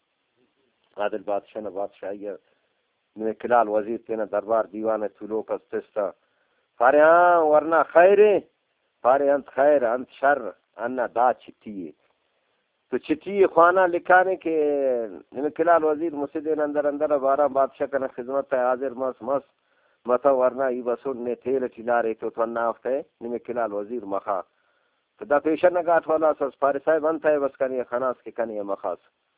عادل بادشاہ نے بادشاہ یہ نمکلال وزیر تینا دربار دیوان چلو کا تستا پارے ہاں ورنہ خیر پارے انت خیر انت شر انا دا چھٹی ہے تو چھٹی خوانا لکھانے کے نمکلال وزیر مسجد اندر بارام بادشاہ کا خدمت ہے حاضر مس متا ورنہ ای بسون نے تیل ٹھلا رہے تو تھنا وقت ہے نمکلال وزیر مخا تو دا پیشن نگات والا سس پارے صاحب انت ہے بس کنی خناس کے کنی مخاس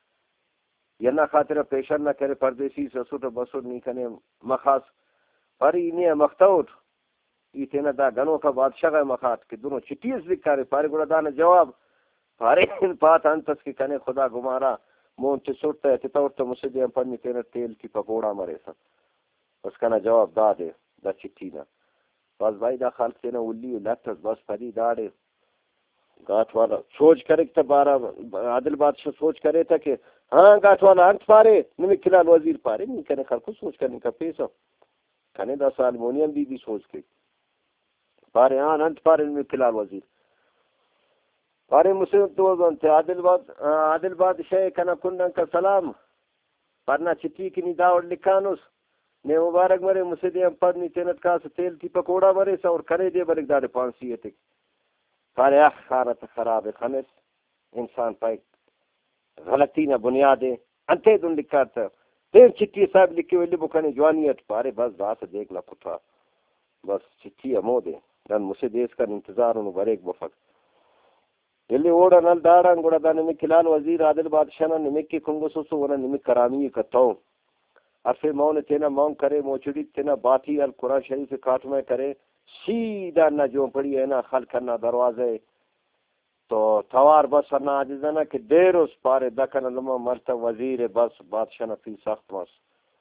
یہ نہ خاطر پیشن نہ کرے پردیسی سسوٹ بسون نہیں کنے مخاس پر انہیں مختوٹ یہ تینا دا گنوں کا بادشاہ کا مخات کہ دونوں چھٹیس لکھا رہے پارے گوڑا دانا جواب پارے ان پات انتس کی کنے خدا گمارا مون چھ سوٹتا ہے تیتا تو مجھے دیا پرنی تینا تیل کی پکوڑا مرے سا اس کا نا جواب دا دے دا چٹھی نا بس بھائی دا خالق تینا اولی لٹس بس پری داڑے گاٹ والا سوچ کرے کہ بارہ عادل بادشاہ سوچ کرے تھا کہ ہاں گاٹ والا انت پارے نمکلال وزیر پارے نہیں کنے خلقو سوچ کرنے کا پیسا کنے دا سالمونیم بھی سوچ کے پارے ہاں انت پارے نمکلال وزیر پارے مسلم تو بنتے عادل بادشاہ کنا کنن کا سلام پرنا چھٹی کی نی داوڑ لکھانوس نے مبارک مرے مسجد پرنی تینت کا تیل کی پکوڑا مرے سا اور کرے دے برک دارے 500 تک پارے خارت خراب خنس انسان پائے غلطی نہ بنیادیں انتے دن لکھا تھا تین چھٹی صاحب لکھے ہوئے بکانے جوانیت پارے بس باس دیکھ لا پٹھا بس چھٹی امو دے دن مسے دیس کا انتظار انہوں بریک بفق دلی اوڑا نل داڑا گوڑا دا نمکلال وزیر عادل بادشاہ نا نمک کی کنگو سوسو ورنہ نمک کرامی کتاؤں عرفے مون تینا مون کرے موچڑی تینا باتی القرآن شریف کاٹ میں کرے سیدھا نہ جو پڑی ہے نا خل کرنا دروازے تو توار بس نا عجزنا کہ دیر اس پارے دکن لما مرتا وزیر بس بادشاہ نا فی سخت مس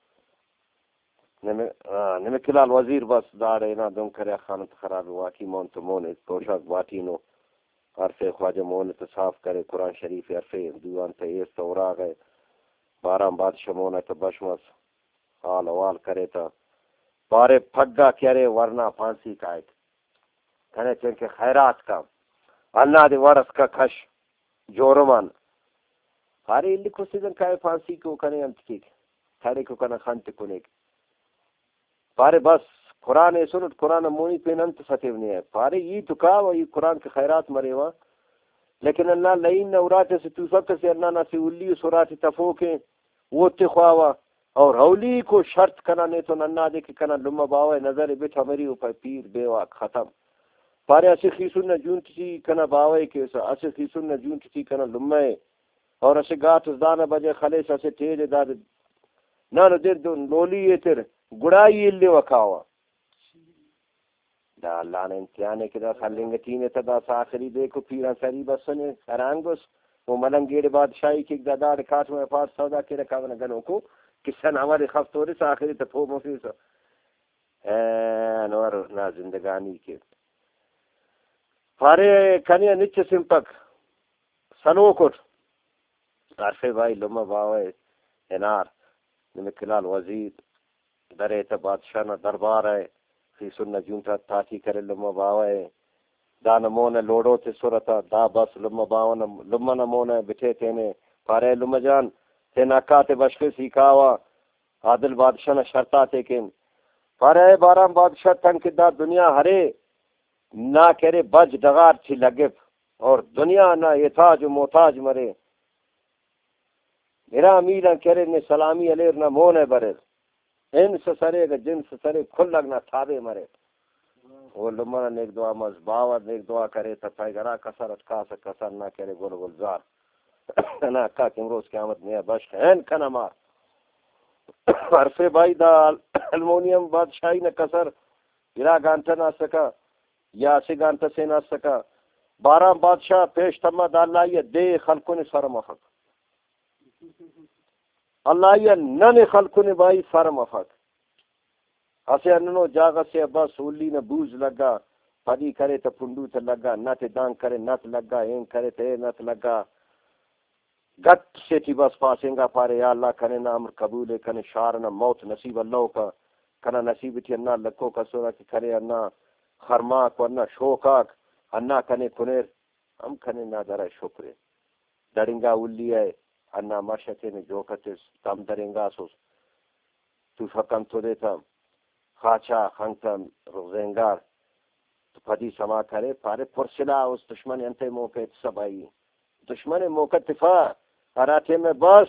نمکلال وزیر بس داڑے نا دم کرے خانت خراب واقعی مون تو مون توشاک باتی نو عرفے خواجہ مون تو صاف کرے قرآن شریف عرفے دیوان تے ایس تو اورا گئے بارام بادشاہ مون تو بشمس حال وال کرے تا پارے پھگا کرے ورنہ 500 کا ایک کہنے چنکہ خیرات کا اللہ دے ورس کا کھش جورمان پارے لکھو سیدن کہے 500 کو کنے انت کی کھڑے کو کنا خانت کنے پارے بس قرآن سنت قرآن مونی پہ انت فتیو نہیں ہے پارے یہ تو کہا وہ یہ قرآن کے خیرات مرے وہاں لیکن اللہ لئین نورات سے تو سب سے اللہ نہ سے اولی سورات تفوکیں وہ تخواوا اور ہولی کو شرط کنا نہیں تو ننا دے کہ کنا لما باوے نظر بیٹھا مری اوپر پیر بیوا ختم پارے اسی خیسون نہ جون تھی کنا باوے کے اسی خیسون نہ جون تھی کنا لمے اور اسے گات دانا بجے خلیس اسے تیج داد نہ دیر دو لولی تر گڑائی اللي وکاوا دا اللہ نے امتحانے کے دا خلنگتین تدا ساخری دیکھو پیران سری بسنے ارانگوس وہ ملنگیر بادشاہی کی دادا رکھات میں پاس سودا کے رکھا گنوں کو کسن ہمارے خفتوری ساخری تفو مفیسا انوار نا زندگانی کے پارے کنیا نچ سمپک سنو کٹ عرفے بھائی لما باوے انار نمکلال وزیر درے تا بادشاہ نا دربار ہے فی سنہ جونتا تاکی کرے لما باوے دا نمونے لوڑو تے سورتا دا بس لما باونا لما نمونے بٹھے تینے پارے لما جان تے ناکاتے بشکے سیکھاوا عادل بادشاہ نا شرطا تے کن پارے بارام بادشاہ تنک دا دنیا ہرے نہ کرے بج ڈغار تھی لگپ اور دنیا نہ یتاج و محتاج مرے میرا امیرہ کرے نے سلامی علیہ نہ مونے برے ان سے سرے گا جن سے سرے کھل لگنا تھابے مرے وہ لمنہ نیک دعا مز باور نیک دعا کرے تا پیگرا کسر اٹکا سا کسر نہ کرے گل گلزار نہ اکا کمروز قیامت میں بشک این کنا مار عرفے بھائی دا المونیم بادشاہی نے کسر گرا گانتا نہ سکا یا سی گانتا سے نہ سکا بارہ بادشاہ پیش تمہ دا اللہ یہ دے خلقوں سر مخک اللہ یہ نن خلقوں بائی سر مخک اسے اننو جاگا سے ابا سولی نے بوز لگا پدی کرے تا پنڈو تا لگا نت دان کرے نت لگا این کرے تے نت لگا گٹ سے تھی بس پاسنگا پارے یا اللہ کنے نا امر قبول کنے شار نا موت نصیب اللہ کا کنا نصیب تھی انا لکو کا سورا کی کرے انا خرماک و انا شوکاک انا کنے کنیر ہم کنے نا درہ شکرے درنگا اولی ہے انا مرشتے نے جو کتے تم درنگا سوس تو فکم تو دیتا خاچا خنگتم رغزنگار تو پدی سما کرے پارے پرسلا اس دشمن انتے موقع سبائی دشمن موقع تفا اراتے میں بس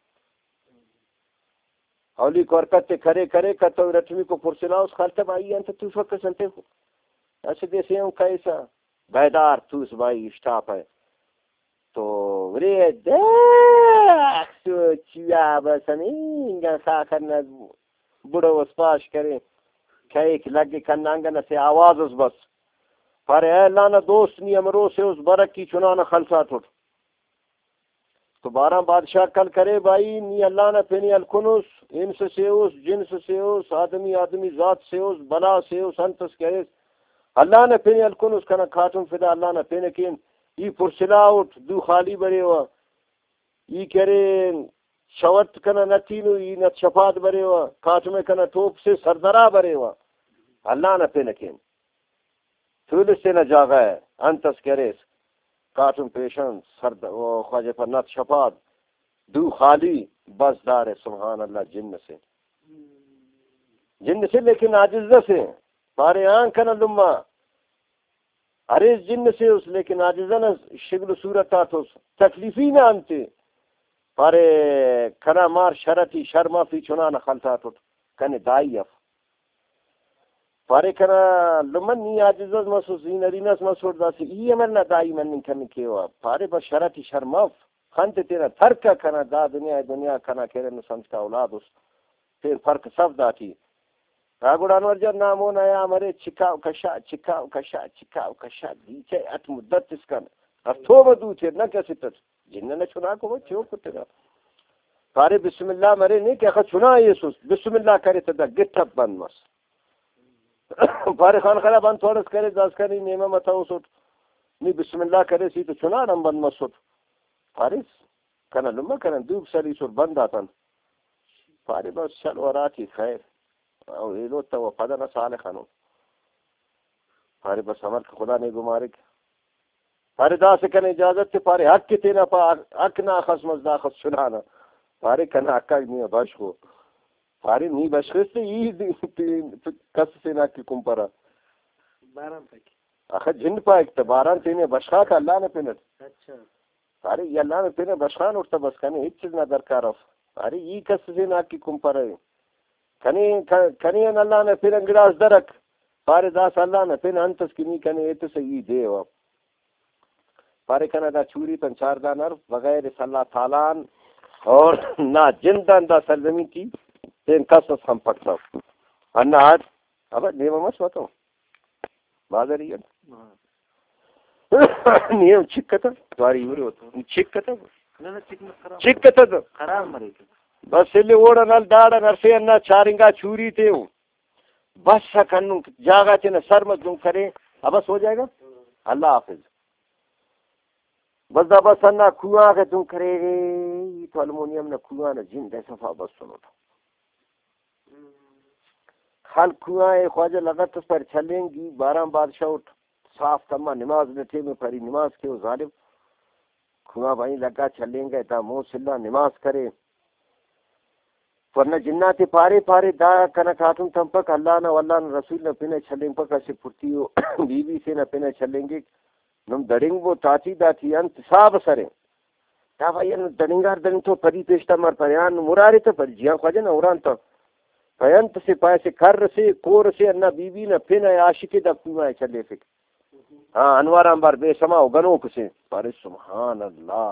اولی کورکتے کھرے کرے کتو رتمی کو پرسلا اس خالتے بائی انتے تو فکر سنتے ہو ایسے دیسے ہوں کیسا بیدار تو اس بائی اشتاپ ہے تو رے دیکھ سو چیا بسنی انگا ساکرنا بڑو اسپاش کرے کھائیک لگی کنانگنا سے آواز اس بس پارے اے لانا دوست نی امرو سے اس برک کی چنانا خلصات اٹھ تو بارہ بادشاہ کل کرے بھائی نی اللہ نہ پینی الکنس انس سے اس جنس سے اس آدمی ذات سے اس بلا سے اس انتس کرے اللہ نہ پینی الکنس کنا کھاتم فدا اللہ نہ پینے کین ای پرسلا اٹھ دو خالی برے ہوا ای کرے شوت کنا نتینو ای نت شفاعت برے ہوا کاتمے کنا ٹوپ سے سردرا برے ہوا اللہ نہ پینے کین تھول سے نہ جاگا ہے انتس کریس کاتم پیشن سرد و خواجہ پر نت شفاعت دو خالی بس دار سبحان اللہ جن سے لیکن عاجز سے پارے آن کنا لما ارے جن سے اس لیکن عاجزنا شکل صورتات اس تکلیفی نہ انتے پارے کنا مار شرطی شرما فی چنانا خلطات اٹھ کنے دائی اف پارے کنا لمن نی عاجزت مسوس این ارینس مسوس دا سی ای امرنا دائی من کنے کیوا پارے بس شرطی شرما خانتے تیرا ترکا کنا دا دنیا کنا کہرے نسانس کا اولاد اس پھر فرق سب داتی راگوڑ انور جان نامون آیا ہمارے چکاو کشا دیچے ات مدت اس کن اب تو بدو تھے نہ کیسے تت جنہ نے چنا کو وہ چیو کتے گا پارے بسم اللہ مرے نہیں کہ چنا یسوس بسم اللہ کرے تدا گٹ اپ بند مس پارے خان خلا بند تھوڑس کرے دس کرے نیمہ متاو سوٹ نہیں بسم اللہ کرے سی تو چنا نم بند مس سوٹ پارے کنا لما کنا دوب سری سور بند آتن پارے بس چل وراتی خیر او ایلو تا وفادہ نہ صالحانو پارے بس ہمار خدا نے گمارے پارے دا سے کنے اجازت تے پارے حق کی تینا پا حق نہ خصم از دا خص سنانا پارے کنا حقا نہیں بش ہو پارے نہیں بش خستے یہ کس سے نہ کی کم پرا باران تک آخر جن پا ایک باران تینے بشخا کا اللہ نے پینت اچھا پارے یہ اللہ نے پینے بشخان اٹھتا بس کنے ایک چیز نہ درکار اف ارے یہ کس سے نا کی کم پر کنی ان اللہ نے پھر انگراس درک پارے داس اللہ نے پھر انتس کی نہیں کنے ایت سے یہ دے ہو پارے کنا دا چوری تن چار دانر بغیر اس اللہ تعالیٰ اور نہ جندن دا سرزمی کی تین قصص ہم پکتا ہوں انہ آج اب نیمہ مس بتاؤں بازاری ہے نیم چکتا دواری یوری ہوتا چکتا چکتا خراب مرے بس سلی اوڑا نل داڑا نرفی انہ چارنگا چوری تے ہوں بس سکنوں جاگا چینا سر مزدوں کرے اب بس ہو جائے گا اللہ حافظ بس دا بس انہ کھواں کے تم کرے گے یہ تو المونیم نے کھواں نے جن دے صفحہ بس سنو تھا خال کھواں خواجہ لگت پر چھلیں گی 12 بادشاہ اٹھ صاف تمہ نماز نے تھے میں پڑھی نماز کے وہ ظالم کھواں بھائی لگا چھلیں گے تا مو صلح نماز کرے ورنہ جنات پارے پارے دا کنا کاتم تم پک اللہ نہ واللہ نہ رسول نہ پینے چھلیں پک اسے پھرتی ہو بی بی سے نہ پینے چھلیں گے نم دڑنگ وہ تاتی داتی انت صاحب سرے تا بھائی دڑنگار دڑنگ تو پری پیشتا مر پریان مراری تو پر جیاں خواجہ نہ اوران تو پینت سے پائے سے کر سے کور سے نہ بی بی نہ پینے عاشقی دا کنوائے چھلے فک ہاں انوار انبار بے سما ہو گنو کسے پارے سبحان اللہ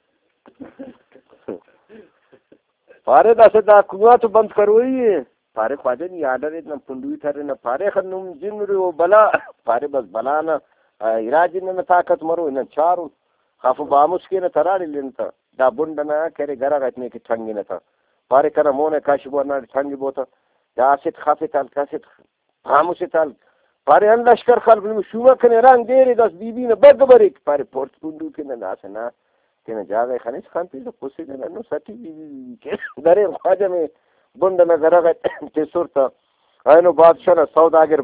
پارے دا سدا کنواں تو بند کرو ہی پارے خواجہ نہیں آڈر اتنا پندوی تھرے نہ پارے خنم جن رو بلا پارے بس بلا نہ عراجی نہ طاقت مرو نہ چارو خاف بامس کے نہ تراڑی لینتا دا بنڈ نہ کرے گرا گتنے کی ٹھنگی نہ تھا پارے کرا مونے کاش بو نہ ٹھنگی بوتا دا ست خافے تال کاسٹ بامس تال پارے ان لشکر خلق میں شوما کنے رنگ دے رے دس بی بی نہ بگ برے پارے پورت پندو کے نہ نہ کہ جاگے خانیس خان پیسا پوسے دینا نو سٹی بی کے درے خواجہ میں بند نہ گرا گئے تے سورتا اینو بادشاہ نہ سوداگر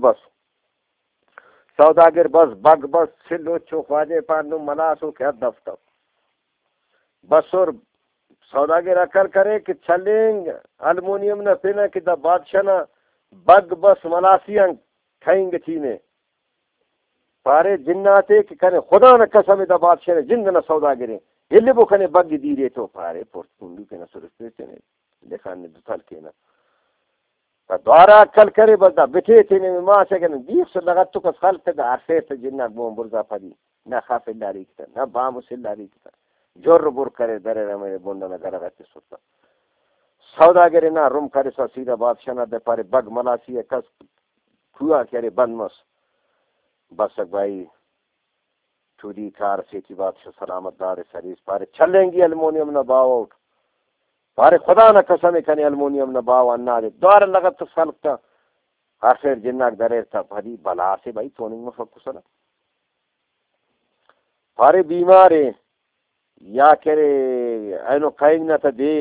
بگ بس سلو چو خواجہ پانو ملاسو کیا دفتر بس اور سوداگر اکر کرے کہ چھلیں المونیم نہ پینا کہ دا بادشاہ نہ بگ بس ملاسیاں کھائیں گے چینے پارے جناتے کہ کنے خدا نہ قسم دا بادشاہ نے جند نہ سوداگریں یہ وہ کھنے بگ دی رہے تو پارے پورت پندو کے نہ سرستے چنے لکھان نے دتال کے نہ دوارا کل کرے بدا بٹھے تھے نے ماں سے کہنے دیکھ سے لگا تو کس خلق دا عرصے سے جنہ بوم برزا پڑی نہ خاف اللہ ریکتا نہ بام اس اللہ ریکتا جور بور کرے درے رہے بندہ نہ کرا رہتے سوتا سوداگرے نہ روم کرے سا سیدھا بادشاہ نہ دے پارے بگ ملاسی ہے کس کھوا کرے بند مس بس بھائی چوری کار سے کی بادشاہ سلامت دار سریس پارے چھلیں گی المونیم نہ باو اٹھ پارے خدا نہ قسم کنے المونیم نہ باو انا دے دوار لگت تو سلکتا آخر جناک درے تھا بھری بلا سے بھائی توننگ میں فکو سنا پارے بیمارے یا کرے اینو کھائنگ نہ تا دے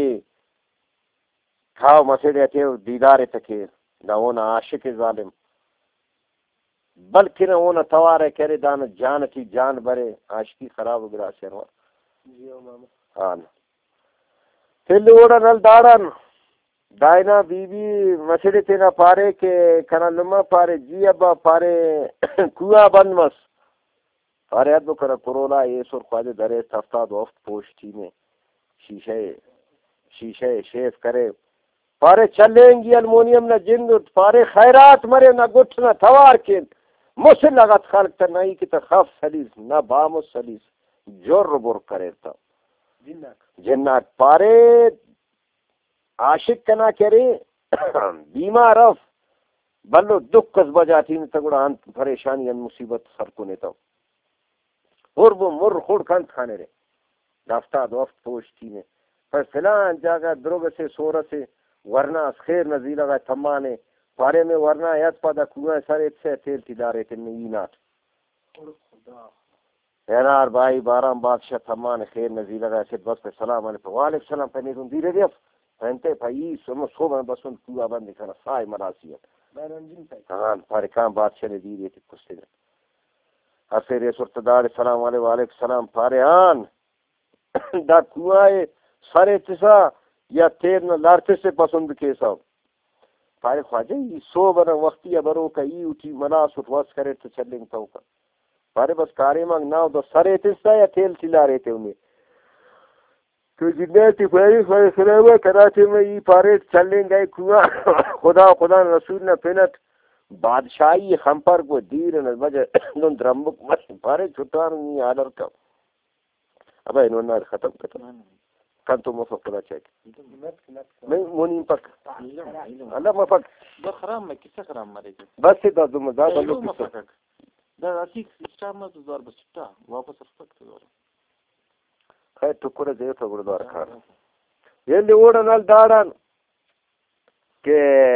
کھاؤ مسئلے تھے دیدارے تکے نہ ہونا عاشق ظالم بلکہ نہ ہونا توارے کرے دانا جان کی جان برے عاشقی خراب گرا شروع ہاں پھر اوڑا نل دارن دائنا بی بی مسئلے تھے نہ پارے کہ کنا لما پارے جی ابا پارے کوا بند مس پارے ادو کرا کرولا یہ سور خواجہ درے تفتاد وفت پوشتی میں شیشے شیف کرے پارے چلیں گی المونیم نہ جند پارے خیرات مرے نہ گٹھ نہ توار کے مسل لگت خلق تا نئی کی تا خف سلیس نہ بامو سلیس جور بور کرے تا جنات پارے عاشق کنا کرے بیمار اف بلو دکھ کس بجاتی نے تگڑا انت پریشانی ان مصیبت سر کو نیتا اور وہ مر خود کھنت کھانے رہے دافتاد وفت پوشتی میں پر فلان جاگہ دروگ سے سورہ سے ورنہ خیر نزی لگا تھمانے پارے میں ورنہ یاد پادا کنویں سارے سے تیل تدارے تن نینات اینار بھائی بارام بادشاہ تھمان خیر نزی لگا سے بس پہ سلام علیکم وعلیکم السلام پہنے دن دیرے دیف پہنتے بھائی سمو صوبہ بسن کوا بند کھانا سائے مراسیت ہاں پارے کام بادشاہ نے دیرے تھی کستے دن حسیر سرطدار سلام علیکم وعلیکم السلام پارے آن دا کنویں سارے تسا یا تیر نہ لارتے سے پسند کے سب پارے خواجہ یہ سو بنا وقتی برو کا ای اٹھی مناس اٹھواس کرے تو چلیں تو کا پارے بس کارے مانگ ناو دو سرے تستا یا تیل چلا رہے تھے انہیں تو جنتی فیری فیصلے ہوئے کراچی میں یہ پارے چلیں گئے کنواں خدا رسول نے پھنٹ بادشاہی خمپر کو دیر نہ وجہ نون درمک پارے چھٹار نہیں آڈر کا اب انہوں نے ختم کرتا کن تو مفق خدا چیک میں مونی پک اللہ مفق خرام میں کسا خرام مارے گا بس سے دا مزاد اللہ مفق دا اسی سسٹم میں تو دور بسٹا واپس رفت دور خیر ٹکڑے دے تو گردوار کھا یہ لیوڑا نال داڑان کہ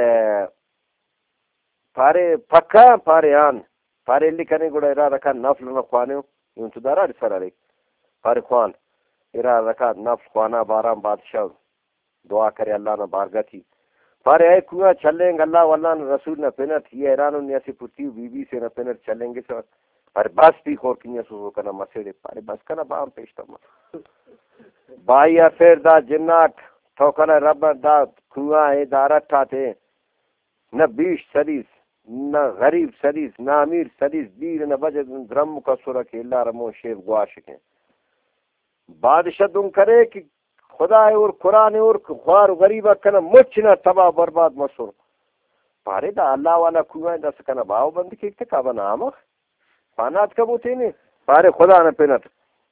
پارے پکا پارے آن پارے لکھنے گوڑا ارا رکھا نفل نہ خوانے ہو یوں تو دارا سر رہے پارے خوان ارا رکھا نفل خوانا بارام بادشاہ دعا کرے اللہ نہ بارگاہ تھی پارے اے کنواں چلیں گے اللہ واللہ نے رسول نہ پینٹ یہ ایرانوں نے ایسی پتی بی بی سے نہ پینٹ چلیں گے سر پارے بس بھی خور کنیا سو کنا مسیڑے پارے بس کنا بام پیشتا مر بائی افیر دا جنات ٹھوکنا رب دا کنواں ہے دارت تھے نہ بیش سریس نہ غریب سریس نہ امیر سریس دیر نہ بجے درم کا سورہ کے اللہ رمو شیف گواشکیں بادشاہ دن کرے کہ خدا اور قرآن اور خوار غریبہ کنا مچنا تباہ برباد مسور پارے دا اللہ والا کنواں دا سکنا باو بند کی اکتکا بنا آمخ پانات کبو تینے پارے خدا نہ پینٹ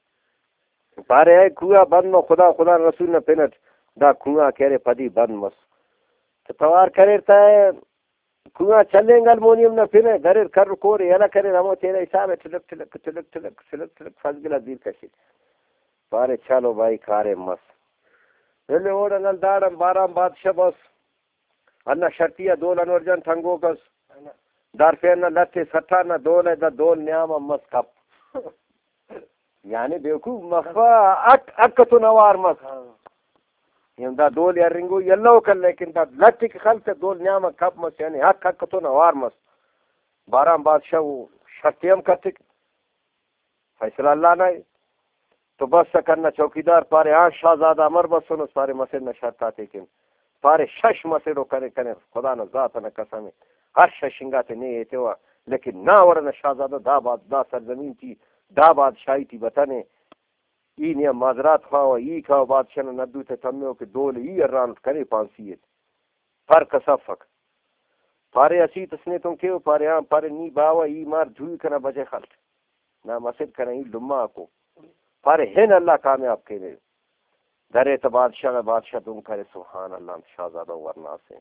پارے اے کنواں بند نو خدا رسول نہ پینٹ دا کنواں کہرے پدی بند مس تو توار کرے تا ہے کنواں چلیں گا المونیم نہ پھر گھر کر کو رہا کرے ہمو تیرے حساب ہے ٹلک ٹلک ٹلک ٹلک ٹلک ٹلک فضل دیر کشی پارے چلو بھائی کارے مس پہلے اوڑا نل داڑم بارام بادشاہ بس انا شرطیہ دول انور جان تھنگو کس دار پھر نہ لتے سٹھا نہ دول ہے دا دول نیاما مس کپ یعنی بیوکو مخفا اک تو نوار مس یم دا دول یا رنگو یلو کر لیکن دا لتی کی خلط دول نیاما کپ مس یعنی حق تو نوار مس بارام بادشاہ وہ شرطیم کرتے فیصلہ اللہ نہ تو بس کرنا چوکیدار پارے آٹھ شاہزادہ امر بس سنو سارے مسجد نہ شرط آتے کہ پارے شش مسجدوں کرے خدا نہ ذات نہ قسم ہر ششنگا تے نہیں ایتے ہوا لیکن نہ ورنہ شاہزادہ دا سرزمین تھی دا بادشاہی تھی بتانے ای نیا معذرات خواہ ای کھاو بادشاہ نہ ندو تے تمیو کہ دول ای اران کرے پانسیت پر کسفک پارے اسی تسنے تم کیو پارے آم پارے نی باوا ای مار دھوئی کنا بجے خلط نہ مسجد کنا ای لما کو پارے ہن اللہ کامیاب کے لئے درے تو بادشاہ تم کرے سبحان اللہ شاہزادہ ورنہ سے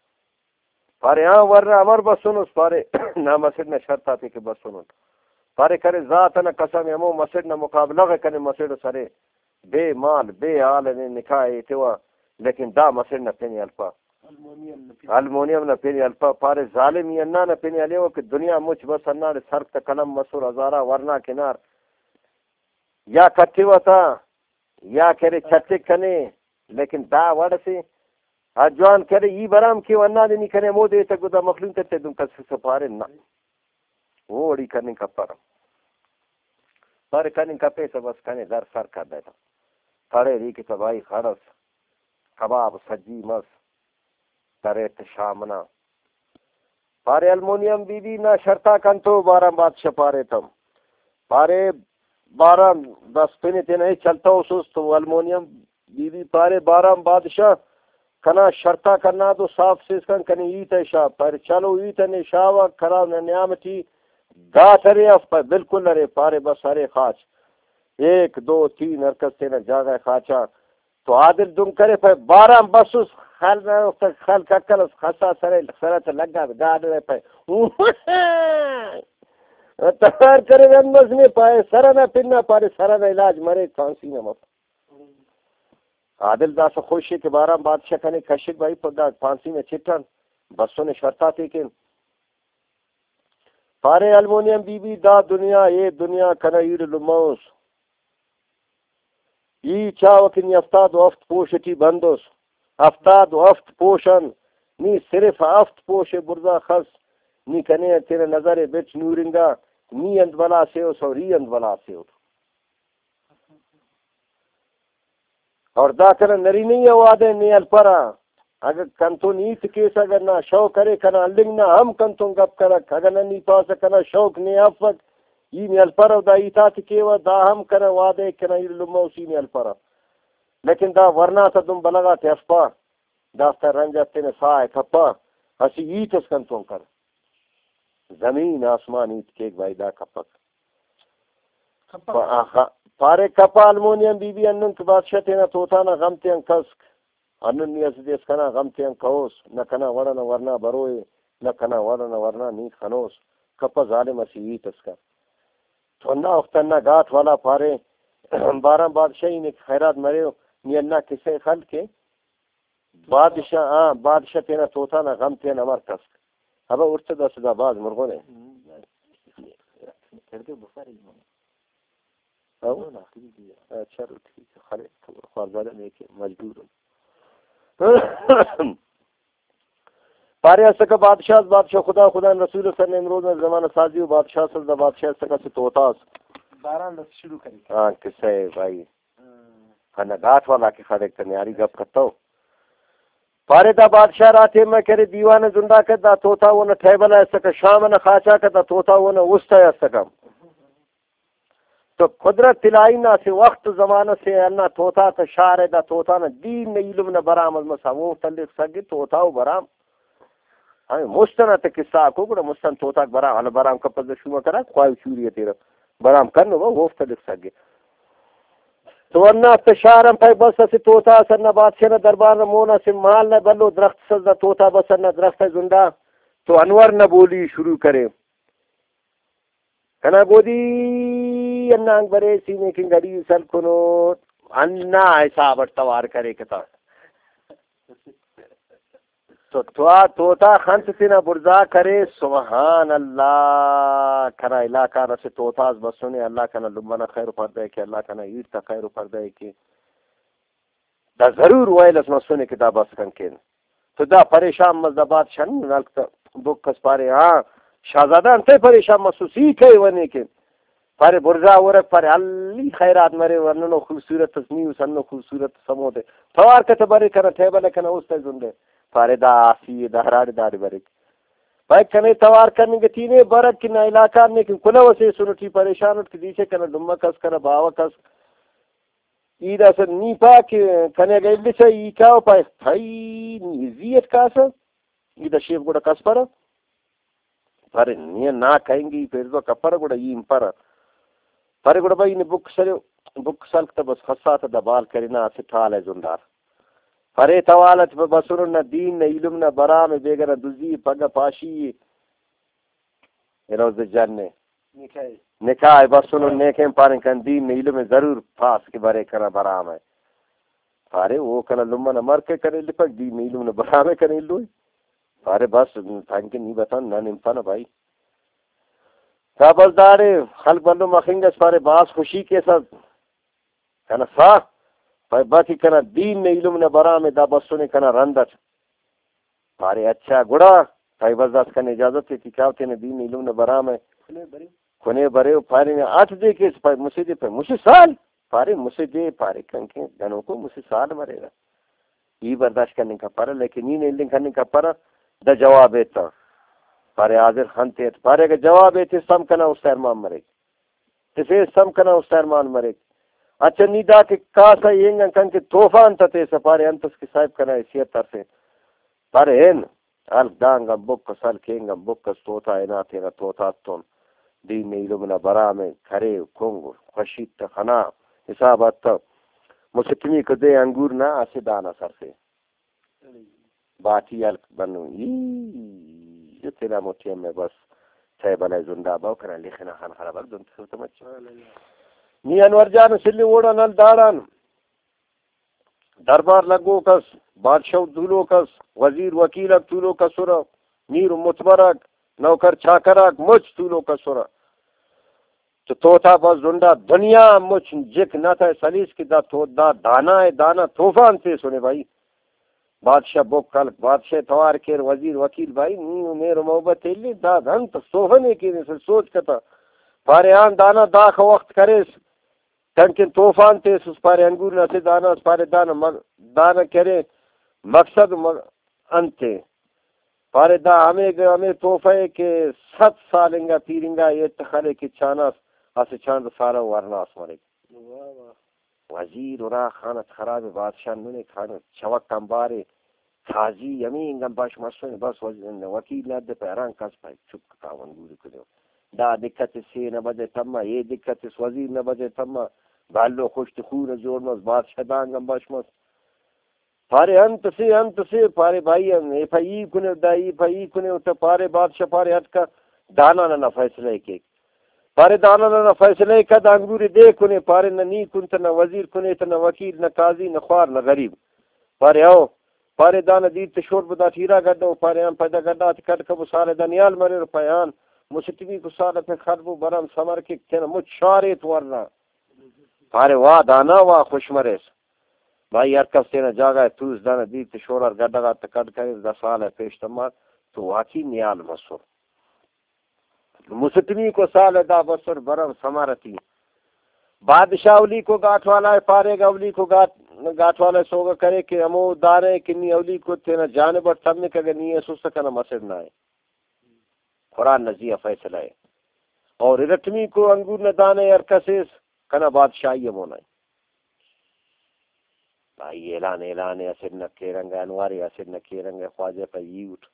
پارے ہاں ورنہ امر بس سنو پارے نہ مسجد نہ شرط آتے کہ بس سنو پارے کرے ذات نہ قسم ہمو مسجد نہ مقابلہ کرے مسجد سرے بے مال بے آل نے نکاح ایتوا لیکن دا مسجد نہ پینی الپا المونیم نہ پینی الپا پارے ظالمی انہ نہ پینی علیہ کہ دنیا مجھ بس انہ نے سرک تا قلم مسور ہزارہ ورنہ کنار یا کٹھی ہوتا یا کرے چھتے کنے لیکن دا وڑ سے جوان کرے یہ برام کیوں انہ نے نہیں کنے مو دے تک دا مخلوم تے دن کس سپارے نہ وہ اڑی کرنے کا پرم پر کرنے کا پیسہ بس کنے در سر کر دیتا کھڑے ری کی تباہی خرس کباب سجی مس درے شامنا پارے المونیم بی بی نہ شرطا کن تو بارم بادشاہ پارے تم پارے بارم دس پنے تینے چلتا ہو سوس تو المونیم بی بی پارے بارم بادشاہ کنا شرطا کرنا تو صاف سیس کن کنی ایتا شاہ پر چلو ایتا نے شاہ کرا نعمتی دا ترے افپا بالکل نرے پارے بس ہرے خاچ 1 2 3 حرکت سے نہ جاگا خاچا تو عادل دم کرے پہ 12 بسوس خل ککل خسا سرے سرت لگا گاڑ رہے پہ تار کرے رنبس میں پائے سرنا پننا پارے سرنا علاج مرے کھانسی نہ مت عادل دا سے خوشی کے 12 بادشاہ کنے کشک بھائی پدا پھانسی میں چٹن بسوں نے شرطا تھی کہ پارے المونیم بی بی دا دنیا یہ دنیا کنا ایر لموس ای چاوکنی افتاد و افت پوشتی بندوس افتاد و افت پوشن نی صرف افت پوش برزا خس نی کنے تیرے نظر بچ نورنگا نی اند بلا سیو سوری اند بلا سیو اور دا کنا نری نہیں وعدے نی الپرا اگر کنتو نیت کیس اگر نہ شوق کرے کنا لنگ نہ ہم کنتو گپ کرک اگر نہ نی پاس کنا شوق نی افک یہ نی الپرا دا ایتات کیوا دا ہم کنا وعدے کنا یہ لمو سی نی الپرا لیکن دا ورنا تا دم بلغا تے اسپا داستا رنجت تینے سائے کھپا اسی ایت اس کنتوں کر زمین آسمان ایت کیک بائی دا کھپک پارے کپا المونیم بی بی انن کے بادشاہ تینا توتانا غمتے ان کسک انن نیاز دیس کنا غمتے ان کھوس نہ کنا ورنا ورنا بروئے نہ کنا ورنا ورنا نیت خنوس کپا ظالم اسی ایت اس کا تو نہ اختنا گات والا پارے بارہ بادشاہی نے خیرات مرے نی اللہ کسے خل کے بادشاہ تینا توتانا غمتے ان امر کسک ابا ارتدا صدا باز مرغو نے چلو ٹھیک ہے خالے خوارزادہ میں کہ مجبور ہوں پارے سکا بادشاہ خدا رسول صلی اللہ علیہ وسلم زمانہ سازی و بادشاہ صلی اللہ بادشاہ سکا سے توتاس باران دس شروع کریں ہاں کسے بھائی کھانا گاٹ والا کے خالے تنیاری گپ کرتا ہوں پارے دا بادشاہ راتے میں کرے دیوانے زندہ کرتا توتا وہ نہ ٹھیبل ہے سکا شام نہ خاچا کرتا توتا وہ نہ وسطہ ہے سکا تو قدرت تلائی نہ سے وقت زمانہ سے اللہ توتا تا شار دا توتا نہ دین نہ علم نہ برام از مسا وہ تلق سگی توتا و برام ہمیں مستنا تا قصہ کو بڑا مستن توتا برام حالا برام کا پزر شما کرا خواہی چوری ہے تیرا برام کرنو وہ تلق سگی تو ورنہ تشارم پای بس سے توتا سر نہ بادشاہ نہ دربار نہ مونا سے مال نہ بلو درخت سر نہ توتا بس نہ درخت زندہ تو انور نہ بولی شروع کرے کنا گودی انانگ برے سینے کی گڑی سر کنو انا حساب توار کرے کتا تو توتا خنت تینا برزا کرے سبحان اللہ کنا علاقہ رسے توتاز بسونے اللہ کنا لمنا خیر پردے کہ اللہ کنا عید تا خیر پردے کہ دا ضرور وائلس مسونے کتاب اس کنکین تو دا پریشان مزدہ بادشاہ نلکتا بکس پارے ہاں شہزادہ انتے پریشان مسوسی کئی ونے کے پارے برزا ورک پارے علی خیرات مرے ورننو خوبصورت تصمیو سنو خوبصورت سمو دے توار کتا برے کنا ٹھیبلے کنا اس تے زندے پارے دا آسی دا ہراری داری برک بھائی کنے توار کرنے کے تینے برک کی نا علاقہ نے کہ کلا وسے سنٹی پریشان اٹھ کے دیچے کنا دمہ کس کنا باوا کس ایدہ سر نیپا کہ کنے گئی لسا ای کاؤ پائے تھائی نیزیت کاسا ایدہ شیف گوڑا کس پارا پارے نیا نا کہیں گی پھر دو کپارا گوڑا یہ امپارا پارے گوڑا بھائی نے بک سلکتا بس خصاتا دبال کرینا سے ٹھال ہے زندار پرے توالت بسرن نہ دین نہ علم نہ برام بیگر دزی پگا پاشی روز جننے نکاح بسرن نیکیں پارن کن دین نہ علم ضرور پاس کے برے کرنا برام ہے پارے وہ کنا لمہ نہ مر کے کرے لپک دین نہ علم نہ برام ہے کرے لوئی پارے بس تھانک کے نہیں بتان نہ نمتا نہ بھائی تابلدارے خلق بندو مخنگس پارے باس خوشی کے ساتھ کنا سا پای باقی کنا دین نے علم نے برام دا بسونے کنا رندت پارے اچھا گڑا پای بزاس کنا اجازت ہے کہ کیاوتے نے دین علم نے برام ہے کنے برے پارے نے 8 دے کے پای مسجد پہ مجھے سال پارے مسجد پارے کنکے دنوں کو مجھے سال مرے گا یہ برداشت کرنے کا پارا لیکن یہ نہیں کرنے کا پارا دا جواب ہے تا پارے حاضر خانتے پارے کا جواب ہے سم کنا اس ارمان مرے تے سم کنا اس ارمان مرے اچھا نیدا کہ کاسا ینگن کن کے طوفان تے سپارے انتس کی صاحب کنا حیثیت طرف پارے ہیں ال دانگا بک سال کینگا بک توتا اینا تینا توتا تون دین علم نہ برام کھرے کھنگ خشیت خنا حسابات مسکمی کدے انگور نہ اسے دانا سر سے باتی ال بنو یہ تیرا موٹی میں بس تے بلے زندہ باو کرا لکھنا خان خراب دون سمجھ نی انور جان سلی وڑا نل داران دربار لگو کس بادشاہ دولو کس وزیر وکیل دولو کس سورا میر متبرک نوکر چاکرک مچ دولو کس سورا تو توتا بس زندہ دنیا مچ جک نہ تھا سلیس کی دا دانا ہے دانا طوفان سے سنے بھائی بادشاہ بک کل بادشاہ توار کیر وزیر وکیل بھائی نیو میرے محبت ایلی دا دھن تو صوفنے کی سے سوچ کتا پارے آن دانا داخ وقت کریس تنکن طوفان تیس اس پارے انگور نہ سے دانا اس پارے دانا کرے مقصد انتے پارے دا ہمیں توفہ کے 7 سالنگا پیرنگا یہ تخلے کی چانس اسے چاند سارا ورنا اس مرے وزیر ورا خانت خراب بادشاہ نونے خانت چوک کمبارے قاضی یمین گم باش مسون بس وکیل نہ دے پیران کس پای چپ کاون گوری کدو دا دقت سے نہ بجے تما یہ دقت اس وزیر نہ بجے تما بالو خوش خور جوڑ مس بادشاہ دان گم باش مس پارے انت سے پارے بھائی اے پئی کنے دائی پئی کنے تو پارے بادشاہ پارے ہٹ کا دانا نہ فیصلے کے پارے دانا نہ فیصلے کا دانگوری دے کنے پارے نہ نی کنت نہ وزیر کنے نہ وکیل نہ قاضی نہ خوار نہ غریب پارے آؤ پارے دانا دیت شور بدا تھیرا گڈو پارے ہم پیدا گڈا کٹ کب سارے دنیال مرے روپیان مسٹوی کو سارے پہ خربو برم سمر کے کنا مچ شارے تورنا پارے وا دانا وا خوش مرے بھائی یار کب سے نہ جاگا توس دانا دیت شور گڈا گا کٹ کرے 10 سال ہے پیش تمار تو واقعی نیال مسو مسٹوی کو سال دا بسر برم سمارتی بادشاہ اولی کو گاٹھ والا ہے پارے گا اولی کو گاٹھ والا سوگا کرے کہ ہمو دارے کنی اولی کو تینا جانب اور تب نکا گا نہیں ہے سوستا کنا مسر نہ ہے قرآن نزیہ فیصلہ ہے اور رٹمی کو انگور نہ دانے ارکسیس کنا بادشاہی مونا ہے بھائی اعلان اسر نکے رنگ انواری اسر نکے رنگ خواجہ پہ یوٹ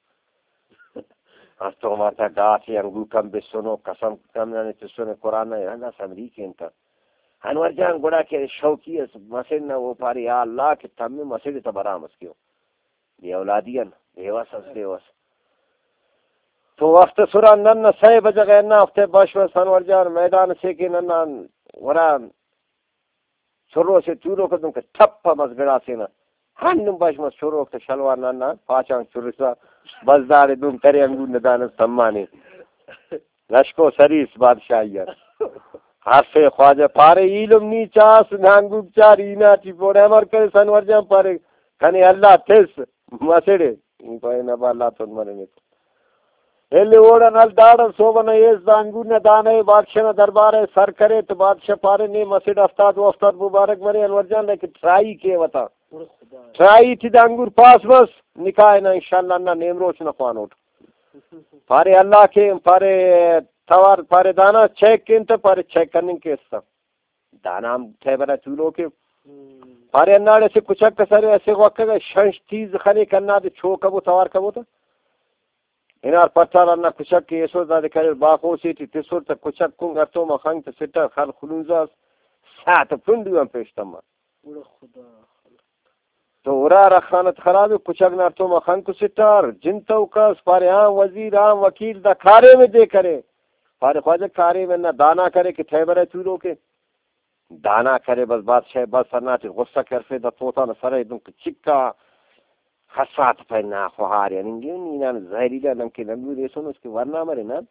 تو مارتا گاٹھ انگور کم بسنو قسم کم نانے تسنو قرآن ہے نا سمری کے انتا انور جان گوڑا کے شوقی ہے مسجد نہ وہ پاری یا اللہ کہ تم میں مسجد تو برامس کیوں یہ اولادین دیوس اس دیوس تو وقت سورا نن سہ بجے گئے نا ہفتے باشوس انور جان میدان سے کہ نن ورا شروع سے چورو کو تم کہ ٹھپ مس گڑا سے نا ہن باش مس شروع تو شلوار نن پاچان چورسا بازار دم کرے انگور ندان سمانے لشکو سریس بادشاہیہ ہاسے خواجہ پارے علم نی چاس نانگو چاری نا چی پورے امر کرے سنور جام پارے کنے اللہ تیس مسڑے پای نہ با اللہ تو مرے نے ایلے اوڑا نال داڑ سوبن ایس دانگو نہ دانے بادشاہ نہ دربار سر کرے تو بادشاہ پارے نے مسجد افتاد و افتاد مبارک مرے انور جان لیکن ٹرائی کے وتا ٹرائی تھی دانگور پاس بس نکاح نہ انشاءاللہ نہ نیم روچ نہ پانوٹ پارے اللہ کے پارے توار پارے دانا چیک کینتا پارے چیک کرنے کے سب دانا ہم تھے برا چولو کے پارے اناڑے سے کچھ کسر ایسے وقت گئے شنش تیز خلی کرنا دے چھو کبو توار کبو تا انار پتھر انہ کچھ کے ایسو دا دے کرے باقو سی تی تسور تا کچھ کنگ ارتو مخانگ تا سٹا خل خلوزا سات پندو ہم پیشتا ما تو ورا رخانت خراب کچھ اگنا ارتو مخانگ کو سٹار جنتو کس پارے عام وزیر عام وکیل دا کھارے میں دے کرے پارے خواجہ کاری میں نہ دانا کرے کہ تھے برے چولو کے دانا کرے بس بادشاہ بس سرنا چی غصہ کرفے دا توتا نہ سرے دن چکا خسات پہ نا خوار یعنی نینا زہری لیا نمکی نمبو دے سن اس کے ورنہ مرے نا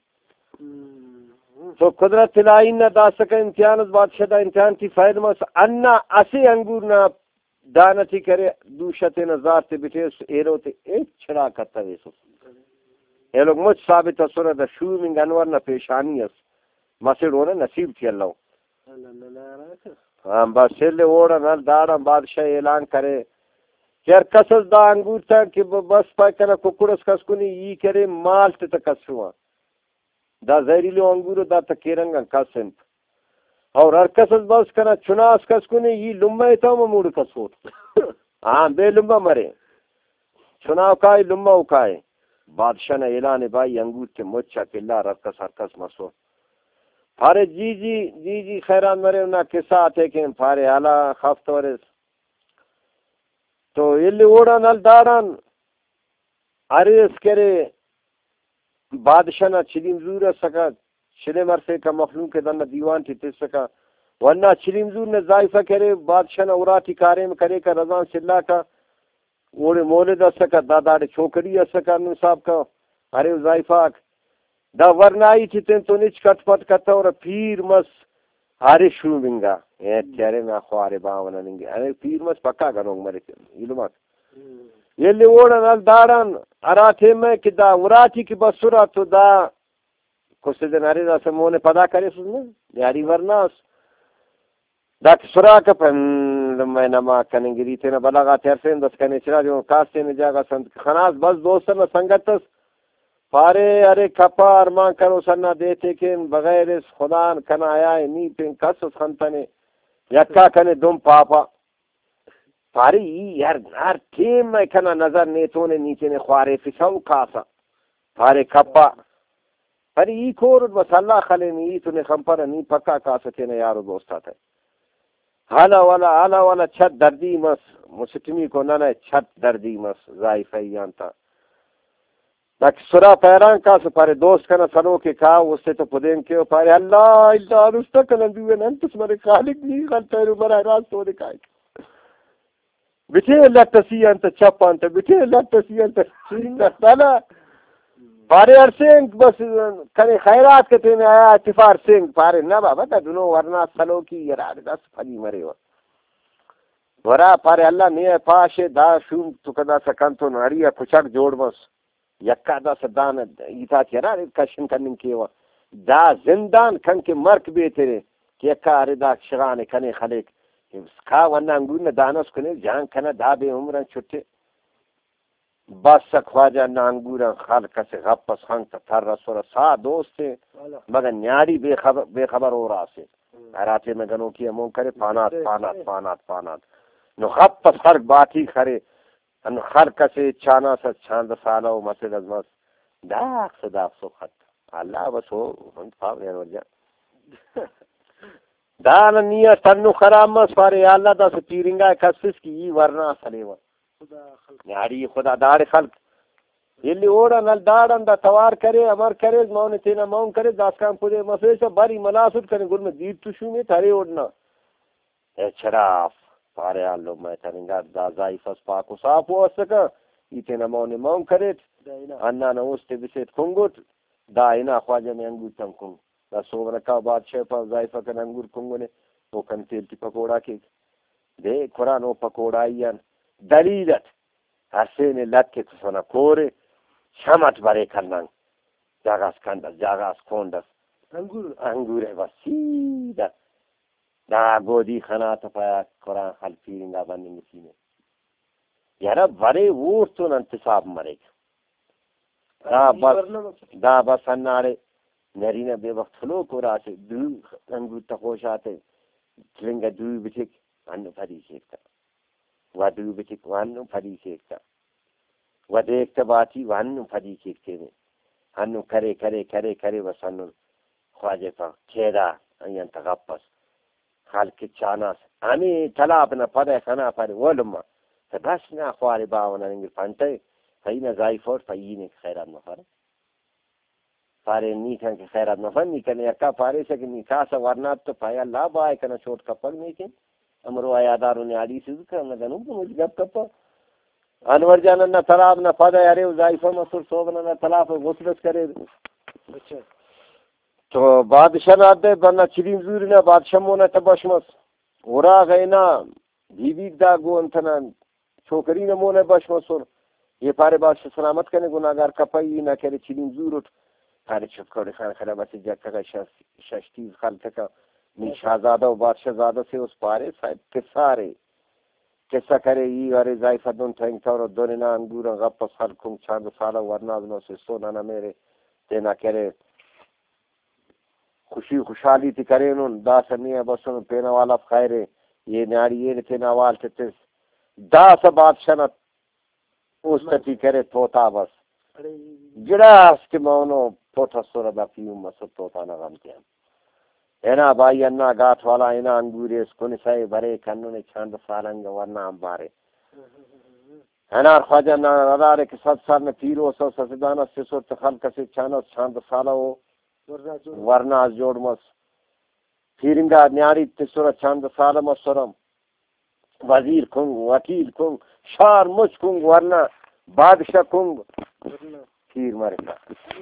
تو قدرت الہی نہ دا سکا امتحان اس بادشاہ دا امتحان کی فائد مس انا اسی انگور نہ دانا تھی کرے دوشت نظار تے بٹھے ایرو تے ایک چھڑا کرتا ویسو یہ لوگ مجھ ثابت اثر دا شو من انور نہ پیشانی اس مسجد ہونا نصیب تھی اللہ ہاں بس سلے اوڑا نال داڑا بادشاہ اعلان کرے کہ کسس دا انگور تھا کہ بس پاک کنا ککڑس کس کنی یہ کرے مال تے تکس ہوا دا زہریلو انگور دا تکیرنگا کسن اور ہر کسس بس کنا چناس کس کنی یہ لمبا تا موڑ کسوٹ ہاں بے لمبا مرے چناو کائے لمبا اکائے بادشاہ نے اعلان بھائی انگور کے مچا کلا رکس ہرکس مسو پھارے جی خیران مرے انہا قصہ آتے کہ پھارے حالا خفت ورس تو یہ اوڑا نال داران عریض کرے بادشاہ نہ چلیم زور سکا چلے مرسے کا مخلوق کے دن دیوان تھی تیس سکا ورنہ چلیم زور نے ضائفہ کرے بادشاہ نہ اراتی کارے میں کرے کا رضان سلح کا اوڑے مولد اسکا داداڑے چھوکری اسکا نصاب کا ارے ضائفاک دا ورنائی تھی تین تو نیچ کٹ پٹ کرتا اور پیر مس ہارے شو منگا اے تیارے میں خوارے باونا ننگے ارے پیر مس پکا گنوں مرے علمات یہ لے اوڑا نال داران اراتے میں کہ دا وراتی کی بسورا تو دا کچھ دن ارے دا سمونے پدا کرے سننے یاری ورناس دا سورا کا پن میں نما کننگری تینا بلغا تیرسین دس کنے چرا جو کاستے نے جاگا سنت خناس بس دوستر میں سنگتس پارے ارے کپا ارمان کرو سننا دیتے کہ بغیر اس خدا کنا آیا ہے نی پین کس خنتنے یکا کنے دم پاپا پاری یار ہر ٹیم میں کنا نظر نیتوں نے نیچے نے خوارے فساو کاسا پارے کپا پری ای کور بس اللہ خلے نی تو نے خمپر نی پکا کاسا چنے یارو دوستا تھا حالا والا چھت دردی مس مسٹمی کو نہ چھت دردی مس ضائفیان تھا تاکہ سرا پیران کا سو پارے دوست کنا سنو کے کہا اس سے تو پدین کے پارے اللہ رستا کنا دیوے ننتس مرے خالق نہیں غلطہ رو مرا راست ہو دکھائے بٹھے لٹسی انت چپ انت بٹھے لٹسی انت سالا پارے ارسنگ بس کنے خیرات کے تے میں آیا اتفار سنگ پارے نہ بابا تا دنو ورنہ سلو کی یرا دس پھلی مرے ورا پارے اللہ نے پاش دا شوم تو کدا سکن تو ناریا پچک جوڑ بس یکا دا سدان ایتا چرا کشن کنن کیوا دا زندان کن کے مرک بے تیرے کہ یکا ردا شغان کنے خلق کھا ورنہ انگور نے دانس کنے جان کنا دا بے عمرن چھٹے بس خواجہ نانگورا خالق سے غپس خنگ تھر رسول سا دوست مگر نیاری بے خبر ہو رہا سے راتے میں گنوں کی امون کرے پانات نو غپس خرق باتی کھرے ان خلق سے چانا سا چاند سالا و مسجد از مس داخ سو خط اللہ بس ہو ہم پاو رہن ورجا دانا نیا تنو خرام مس پارے اللہ دا سے پیرنگا کسس کی ورنہ سلیوہ یاری خدا داڑ خلق یلی اوڑا نل داڑن دا توار کرے امر کرے مون تینا مون کرے داس کام پودے مسیسا باری مناسب کرے گل میں دیر تشو میں تھارے اوڑنا اے چراف پارے آلو میں تنگا دا زائفس پاکو صاف ہو سکا یہ تینا مون کرے اننا نوستے بسیت کنگوٹ دا اینا خواجہ میں انگور تم کنگ دا سو رکا بادشاہ پا زائفہ کن انگور کنگو نے وہ کن تیل تی پکوڑا کی دے قرآن و پکوڑا ایان دلیلت حسین لت کے سنا کورے شمت برے کھنن جاگاس کندس جاگاس کوندس انگور وسیدہ دا گودی خنا تپایا قرآن خلفی رنگا بندی مسینے یارا برے وورتون انتصاب مرے دا بس انارے نرینا بے وقت فلو کو راسے دو انگور تخوش آتے چلنگا دو بچک انو پھری شیکتا ودو بچک وانو پھری شیکتا ودیکتا باتی وانو پھری شیکتے میں انو کرے بس انو خواجہ پا کھیدا این تغپس خالق چاناس امی طلاب نا پدے خنا پر ولما بس نا خواري باونا نگل پانتے فینا زائفور فیین خیرات نفر پارے نی کن کے خیرات نفر نی کن یکا پارے سے نی کاسا ورنات تو پایا لا بائے کنا چھوٹ کپل میں کن امرو آیادارو نے علی سے ذکر نہ گنو مجھ گپ کپا انور جان نہ طلاب نہ پدے ارے زائفور مسر سوبنا نہ طلاب غسلت کرے اچھا تو بادشاہ نہ دے بنا چرین زور نہ بادشاہ مو نہ تبشمس اورا غینا بیبی دا گو انتنا چھوکری نہ مو نہ بشمس اور یہ پارے بادشاہ سلامت کرنے گناہگار کپائی نہ کرے چرین زور اٹھ پارے چھپ کر خان خراب بس جگہ کا ششتی خالت کا می شہزادہ و بادشاہ زادہ سے اس پارے صاحب قصہ کرے ای ارے زائفہ دون تھنگ تھور دوننا انگورا غپس خلقوں چاند سالا ورناز نو سے سونا نہ میرے تینا کرے خوشی خوشحالی تی کرے نون دا سنیا بسن پینا والا خیرے یہ ناری یہ تینا وال تتس دا سا بادشاہ اس تی کرے توتا بس جڑا اس کے مونو توتا سورا دا فیوم مسو توتا نہ غمتے ہیں اینا بائی انا گات والا اینا انگوری اس کن سائے برے کنو نے چاند سالنگ ورنہ ہم بارے اینا خواجہ نا ردارے کے 7 سال میں پیرو سو سسدانا سسو تخلق سے چاند سالا ہو ورنہ از جوڑ مس پیرنگا نیاری تسورا چاند سالا مسورم وزیر کنگ وکیل کنگ شار مچ کنگ ورنہ بادشاہ کنگ پیر مرکا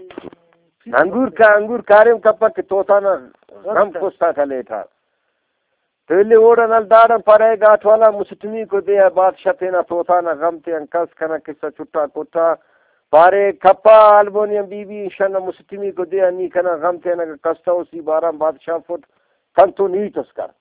انگور کاریم کپا کہ توتا نا ہم کستا کا لیٹا پہلے اوڑا نل دارم پڑے گا ٹوالا مسٹمی کو دیا بادشاہ تینا توتا نا غم تے انکس کنا کسا چھٹا کتا پارے کپا البونیم بی بی شن مسٹمی کو دیا نی کنا غم تے نا کستا اسی بارم بادشاہ فٹ کن تو نیت اس کر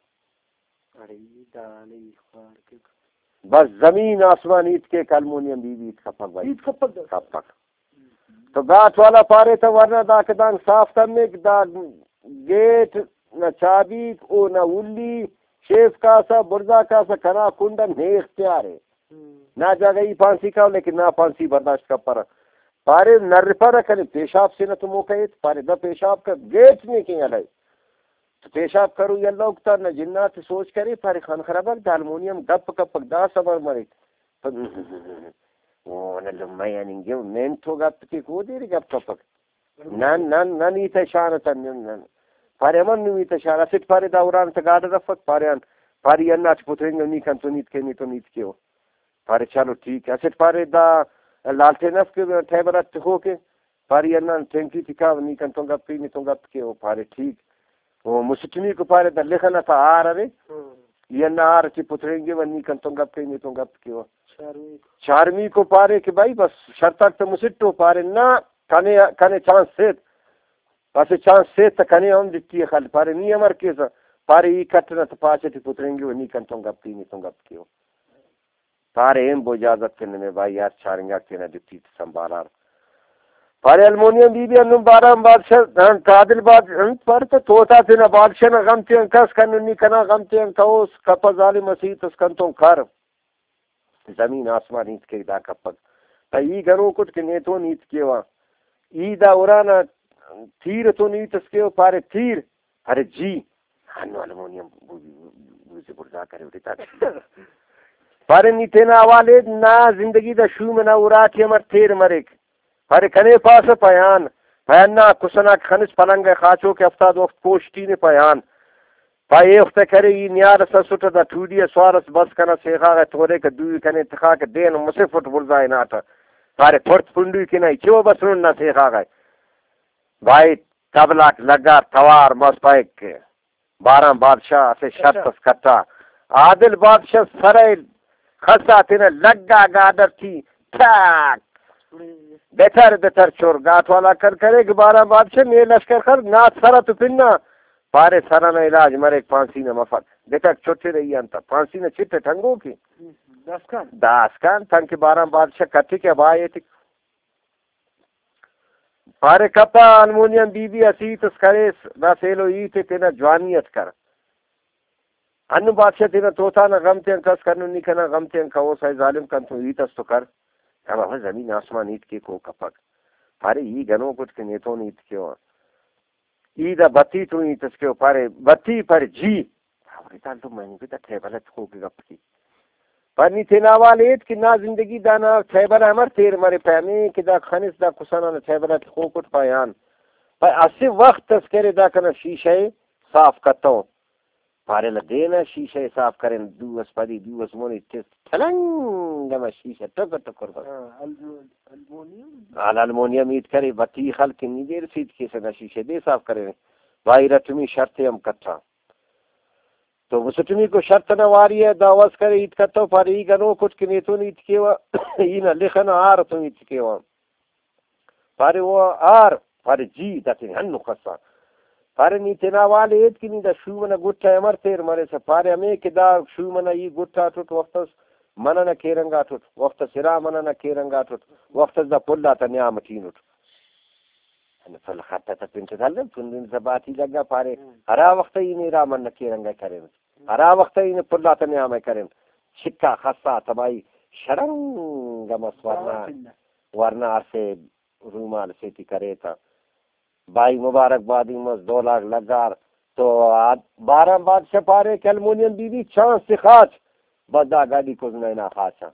بس زمین آسمان ایت کے کلمونیم بی بی کپک بائی کپک تو گاٹ والا پارے تو ورنہ دا کدانگ صاف تمک دا گیٹ نہ چابی او نہ ولی شیف کاسا برزا کاسا کنا کنڈا نہیں اختیار ہے نہ جگہ پانسی کا لیکن نہ پانسی برداشت کا پر پارے نر پر کرے پیشاب سے نہ تو موقع پارے دا پیشاب کا گیٹ نہیں کہ علیہ تو پیشاب کرو یا اللہ اکتا نہ جنات سوچ کرے پارے خان خرابر دا المونیم گپ کپک دا سبر مرے میں یعنی گیو مین تو گپ کی کو دے رہی گپ کپک نہ نیتا شانتا پارے من نیتا شانتا سٹ پارے دوران تا گاڑا رفت پارے اناچ پتریں گے نیکن تو نیت کے نہیں تو نیت کے ہو پارے چلو ٹھیک ہے سٹ پارے دا لالتے نف کے ٹھیبرات ہو کے پاری انان ٹینکی تکا نیکن تو گپ کی نہیں تو گپ کے ہو پارے ٹھیک وہ مسٹمی کو پارے دا لکھنا تھا آر رے یہ نہ آر کی پتریں گے وہ نیکن تو گپ کی نہیں تو گپ کے ہو چارمی کو پارے کہ بھائی بس شرطک تو مسٹو پارے نہ کنے چانس سیت بس چانس سیت تا کنے ہم دیتی ہے خالی پارے نہیں امر کیسا پارے یہ کٹنا تو پاچے تی پتریں گے وہ نیکن تو گپ کی نہیں تو گپ کے ہو پارے ایم بو اجازت کرنے میں بھائی یار چارنگا کینا دیتی سنبھالا پارے المونیم بی بی انم بارام بادشاہ تعدل بادشاہ پر تو تا تینا بادشاہ نا غمتی انکس کننی کنا غمتی انکوس کپا ظالم مسیح تسکنتوں کھر زمین آسمان نیت کے دا کپک تا ای گرو کٹ کے نیتو نیت کے وا ای دا اورانا تیر تو نیت اس کے پارے تیر ارے جی ہنو المونیم بوزی برزا کرے اٹھے تا پارے نیتینا آوالے نا زندگی دا شو منا اوراتی امر تیر مرک پارے کنے پاس پیان نا کسنا خنس پلنگ خاچو کے افتاد وقت پوشتی نے پیان پائے افتہ کرے یہ نیار سسوٹا دا ٹوڈی سوارس بس کنا سیخا گا تورے کا دوی کنے تخا کے دین مسے فٹ برزائی ناتا پارے پھرت پنڈوی کنائی چیو بس رننا سیخا گا بھائی تبلاک لگا توار مس پائک بارہ بادشاہ سے شرط کٹا عادل بادشاہ سرائے خسا تینا لگا گادر تھی ٹھاک بہتر چور گات والا کر کرے کہ بارہ بادشاہ میں لشکر کر نات سرا تو پننا پارے سرا نہ علاج مرے پانسی نہ مفت بیٹا چھوٹے رہی انتا پانسی نہ چھٹے ٹھنگو کی داسکان تھنگ کے بارہ بادشاہ کٹی کے بھائی تھی پارے کپا المونیم بی بی اسیت اس کرے دا سیلو ای تے تینا جوانیت کر انو بادشاہ تینا توتا نہ غمتے انکس کرنو نہیں کنا غمتے انکاو سای ظالم کن تو ایت اس تو کر اب ہوا زمین آسمان ایت کے کو کپک پارے ای گنو کچھ کے نیتوں نیت کے ہوا ای دا بتی تو ایت اس کے پارے بتی پر جی پارے تال تو میں نے بھی تا ٹھیبلت کو کے گپ کی پر نیتے ناوالیت کہ نا زندگی دانا ٹھیبل امر تیر مرے پیمی کہ دا خانس دا کسانا نا ٹھیبلت کو کٹ پایان پر اسی وقت تذکرے دا کنا شیشہ صاف کرتا ہوں پارے لدینا شیشہ صاف کریں دوس پدی دوس مونی تیس تھلنگ میں شیشہ ٹکر ٹکر کر المونیم ایت کرے بطی خلق نہیں دیر سید کیسے نا شیشہ دے صاف کریں بھائی رتمی شرط ہم کٹھا تو مسٹمی کو شرط نواری ہے دعوت کرے ایت کٹھا پارے ای گنو کچھ کنیتون ایت کیوا اینا لکھنا آر تو ایت کیوا پارے وہ آر پارے جی داتیں ہنو خصا پارے نیتنا والے ایت کی نہیں دا شو منا گٹھا امر تیر مرے سے پارے ہمیں کہ دا شو منا یہ گٹھا ٹوٹ وقت منا نہ کیرنگا ٹوٹ وقت سرا منا نہ کیرنگا ٹوٹ وقت دا پلا تا نعمتین اٹھ فل خطہ تا پنٹ دھل پندن زباتی لگا پارے ہرا وقت ہی نہیں را من نہ کیرنگا کریں ہرا وقت ہی نہیں پلا تا نعمت کریں چھکا خصا تبائی شرنگ مس ورنہ سے رومال سیتی کرے تھا بھائی مبارک بادی مز 2 لاکھ لگار تو 12 بادشاہ پارے کہ المونیم بی بی چانس سے خاچ بدا گاڑی کو زنینا خاچا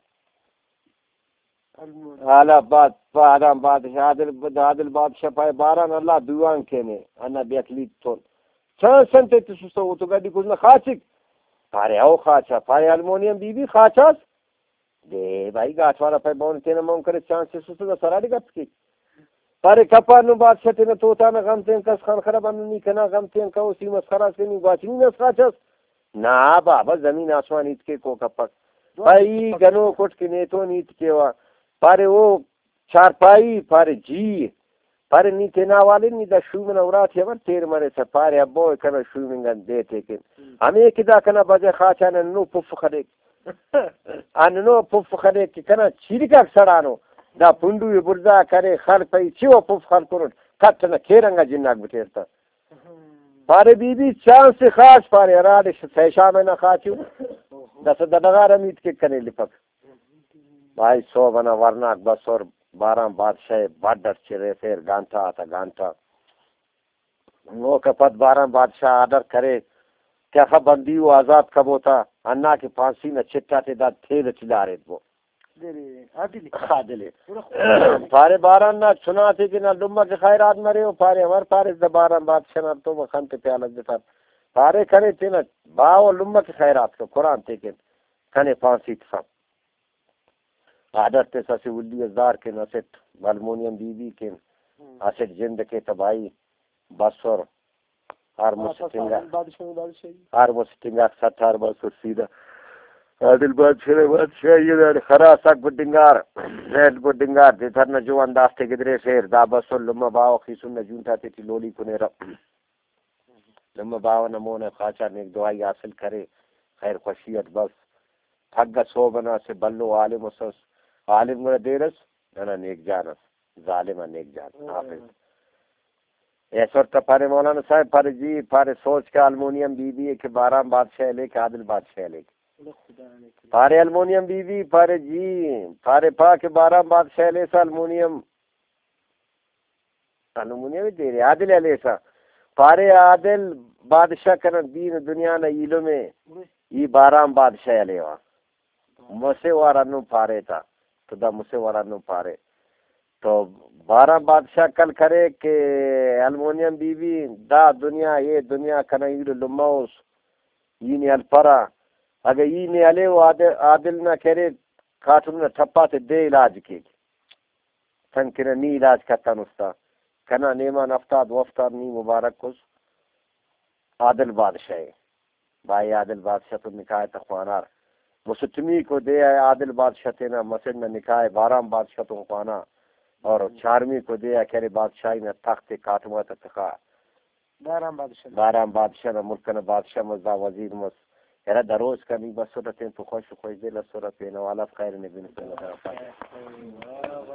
حالا بادشاہ عادل بادشاہ پائے 12 اللہ دوان کہنے انا بیکلی تو چانس سنتے تسوسو تو گاڑی کو زنینا خاچک پارے او خاچا پارے المونیم بی بی خاچاس دے بھائی گاٹ والا پائے بون تینا مون کرے چانس سے سوسو دا سرا دی گپ کی پارے کپا نو بادشاہ تینا توتا نا غمتے انکس خان خراب انو نی کنا غمتے انکا اسی مسخرہ سے نی باچنی نسخاچس نا بابا زمین آسمان ایت کے کو کپک پائی گنو کٹ کے نیتو نیت کے وا پارے وہ چار پائی پارے جی پارے نی تینا والے نی دا شومن اورات ہے ور تیر مرے سے پارے ابو کنا شومنگن دیتے کہ ہمیں کدا کنا بجے خاچانا نو پف خدیک انو پف خدیک کنا چیرکا سڑانو دا پنڈوی برزا کرے خل پئی چیو پف خل کرن کٹنا کیرنگا جناک بٹیرتا پارے بی بی چاند سے خاص پارے اراد سیشا میں نہ خاچو دس دنگار امید کے کنے لپک بھائی سو بنا ورناک بس اور 12 بادشاہ بادر چرے پھر گانٹا آتا گانٹا وہ کپت 12 بادشاہ آڈر کرے کیا خب بندی و آزاد کب ہوتا انا کے پھانسی نہ چٹا تے دا تھیل چلا رہے وہ عادل پارے 12 نہ سنا تھے کہ نہ لمہ کے خیرات مرے ہو پارے ہمار پارے 12 بادشاہ نہ تو مخن تے پیالہ دیتا پارے کھنے تھے نا باو لمہ کے خیرات کو قرآن تے کہ کھنے پھانسی تھا عادت تے سسی ولی ازدار کے نسٹ المونیم بی بی کے اسٹ جند کے تباہی بسور ہر مسٹنگا 60 بسور سیدھا عادل بادشاہ یہ خرا سک بڈنگار ریڈ بڈنگار دیتر نہ جو انداز تے گدرے شیر دا بسور لما باو خیسون نہ جونتا تے تی لولی کنے رب لما باو نمونہ خاچا نیک دعائی حاصل کرے خیر خوشیت بس تھگا سو بنا سے بلو عالم اسس عالم گڑا دیرس نہ نیک جانس ظالم نیک جان حافظ ایسور تپارے مولانا صاحب پارے جی پارے سوچ کا المونیم بی بی کے 12 بادشاہ لے کے عادل بادشاہ لے کے پارے المونیم بی بی پارے جی پارے پا کے 12 بادشاہ لے سا المونیم دے رہے عادل علیہ سا پارے عادل بادشاہ کرن دین دنیا نہ ایلو میں یہ 12 بادشاہ لے وا مسے وارا نو پارے تھا تو دا مسے وارا نو پارے تو 12 بادشاہ کل کرے کہ المونیم بی بی دا دنیا یہ دنیا کنا ایلو لموس یہ نی الپرا اگر یہ نی علی و عادل نہ کرے کاتم نہ ٹھپا تے دے علاج کے تن کنا نی علاج کرتا نستا کنا نیمان افتاد وفتاد نی مبارک کس عادل بادشاہ بھائی عادل بادشاہ تو نکاح تخوانار مستمی کو دے آئے عادل بادشاہ تینا مسجد میں نکاح 12 بادشاہ تو خوانا اور 4ویں کو دے آئے کہرے بادشاہی میں تخت کاتمہ تخا 12 بادشاہ میں ملکن بادشاہ مزدہ وزیر مز کہرہ دروز کا نہیں بس صورتیں تو خوش دل صورت پینا والا خیر نبی صلی اللہ علیہ وسلم